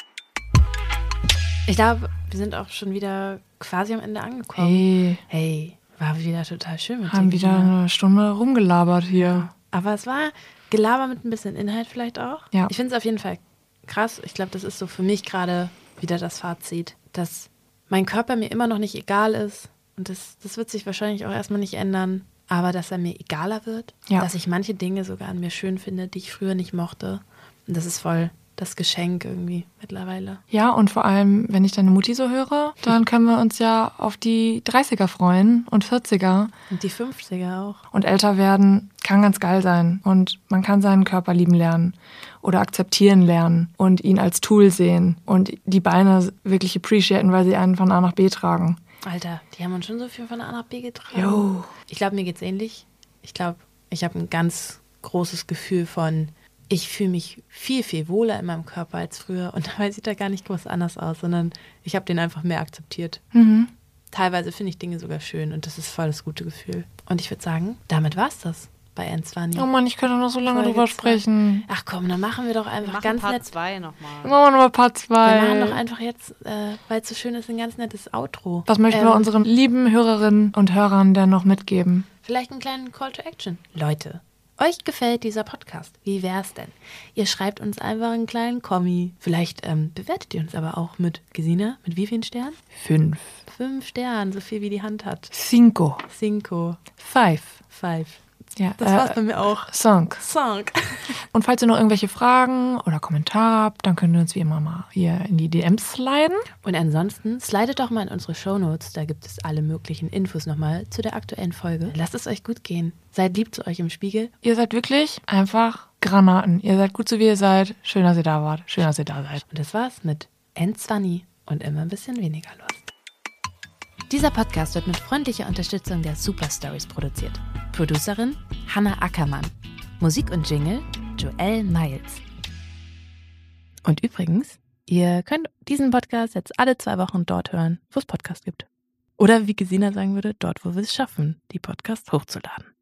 Speaker 1: Ich glaube, wir sind auch schon wieder quasi am Ende angekommen.
Speaker 2: Hey.
Speaker 1: Hey, war wieder total schön mit dir.
Speaker 2: Haben wieder eine Stunde rumgelabert hier.
Speaker 1: Aber es war Gelaber mit ein bisschen Inhalt vielleicht auch.
Speaker 2: Ja.
Speaker 1: Ich finde es auf jeden Fall krass. Ich glaube, das ist so für mich gerade wieder das Fazit, dass mein Körper mir immer noch nicht egal ist. Und das, das wird sich wahrscheinlich auch erstmal nicht ändern. Aber dass er mir egaler wird.
Speaker 2: Ja.
Speaker 1: Dass ich manche Dinge sogar an mir schön finde, die ich früher nicht mochte. Und das ist voll das Geschenk irgendwie mittlerweile.
Speaker 2: Ja, und vor allem, wenn ich deine Mutti so höre, dann können wir uns ja auf die dreißiger freuen und vierziger.
Speaker 1: Und die fünfziger auch.
Speaker 2: Und älter werden kann ganz geil sein. Und man kann seinen Körper lieben lernen oder akzeptieren lernen und ihn als Tool sehen und die Beine wirklich appreciaten, weil sie einen von A nach B tragen.
Speaker 1: Alter, die haben uns schon so viel von A nach B getragen.
Speaker 2: Jo.
Speaker 1: Ich glaube, mir geht's ähnlich. Ich glaube, ich habe ein ganz großes Gefühl von, ich fühle mich viel, viel wohler in meinem Körper als früher. Und dabei sieht er gar nicht groß anders aus, sondern ich habe den einfach mehr akzeptiert.
Speaker 2: Mhm.
Speaker 1: Teilweise finde ich Dinge sogar schön und das ist voll das gute Gefühl. Und ich würde sagen, damit war's das bei Enzwani.
Speaker 2: Oh Mann, ich könnte noch so lange
Speaker 1: Folge
Speaker 2: drüber
Speaker 1: zwei.
Speaker 2: sprechen.
Speaker 1: Ach komm, dann machen wir doch einfach
Speaker 3: Wir machen
Speaker 1: ganz
Speaker 3: Part
Speaker 1: nett.
Speaker 3: zwei nochmal.
Speaker 2: Machen wir nochmal Part zwei.
Speaker 1: Wir machen doch einfach jetzt, äh, weil es so schön ist, ein ganz nettes Outro.
Speaker 2: Was möchten
Speaker 1: Ähm,
Speaker 2: wir unseren lieben Hörerinnen und Hörern denn noch mitgeben?
Speaker 1: Vielleicht einen kleinen Call to Action. Leute, euch gefällt dieser Podcast. Wie wär's denn? Ihr schreibt uns einfach einen kleinen Kommi. Vielleicht ähm, bewertet ihr uns aber auch mit, Gesina, mit wie vielen Sternen?
Speaker 2: Fünf.
Speaker 1: Fünf Sternen, so viel wie die Hand hat.
Speaker 2: Cinco.
Speaker 1: Cinco,
Speaker 2: Five.
Speaker 1: five.
Speaker 2: Ja,
Speaker 1: Das war's bei mir auch.
Speaker 2: Song.
Speaker 1: Song.
Speaker 2: Und falls ihr noch irgendwelche Fragen oder Kommentare habt, dann könnt ihr uns wie immer mal hier in die D Ms sliden.
Speaker 1: Und ansonsten slidet doch mal in unsere Shownotes. Da gibt es alle möglichen Infos nochmal zu der aktuellen Folge. Lasst es euch gut gehen. Seid lieb zu euch im Spiegel.
Speaker 2: Ihr seid wirklich einfach Granaten. Ihr seid gut so wie ihr seid. Schön, dass ihr da wart. Schön, dass ihr da seid.
Speaker 1: Und das war's mit Enzwani und immer ein bisschen weniger Lust.
Speaker 5: Dieser Podcast wird mit freundlicher Unterstützung der Superstories produziert. Producerin Hannah Ackermann. Musik und Jingle Joelle Miles.
Speaker 1: Und übrigens, ihr könnt diesen Podcast jetzt alle zwei Wochen dort hören, wo es Podcast gibt. Oder wie Gesina sagen würde, dort, wo wir es schaffen, die Podcasts hochzuladen.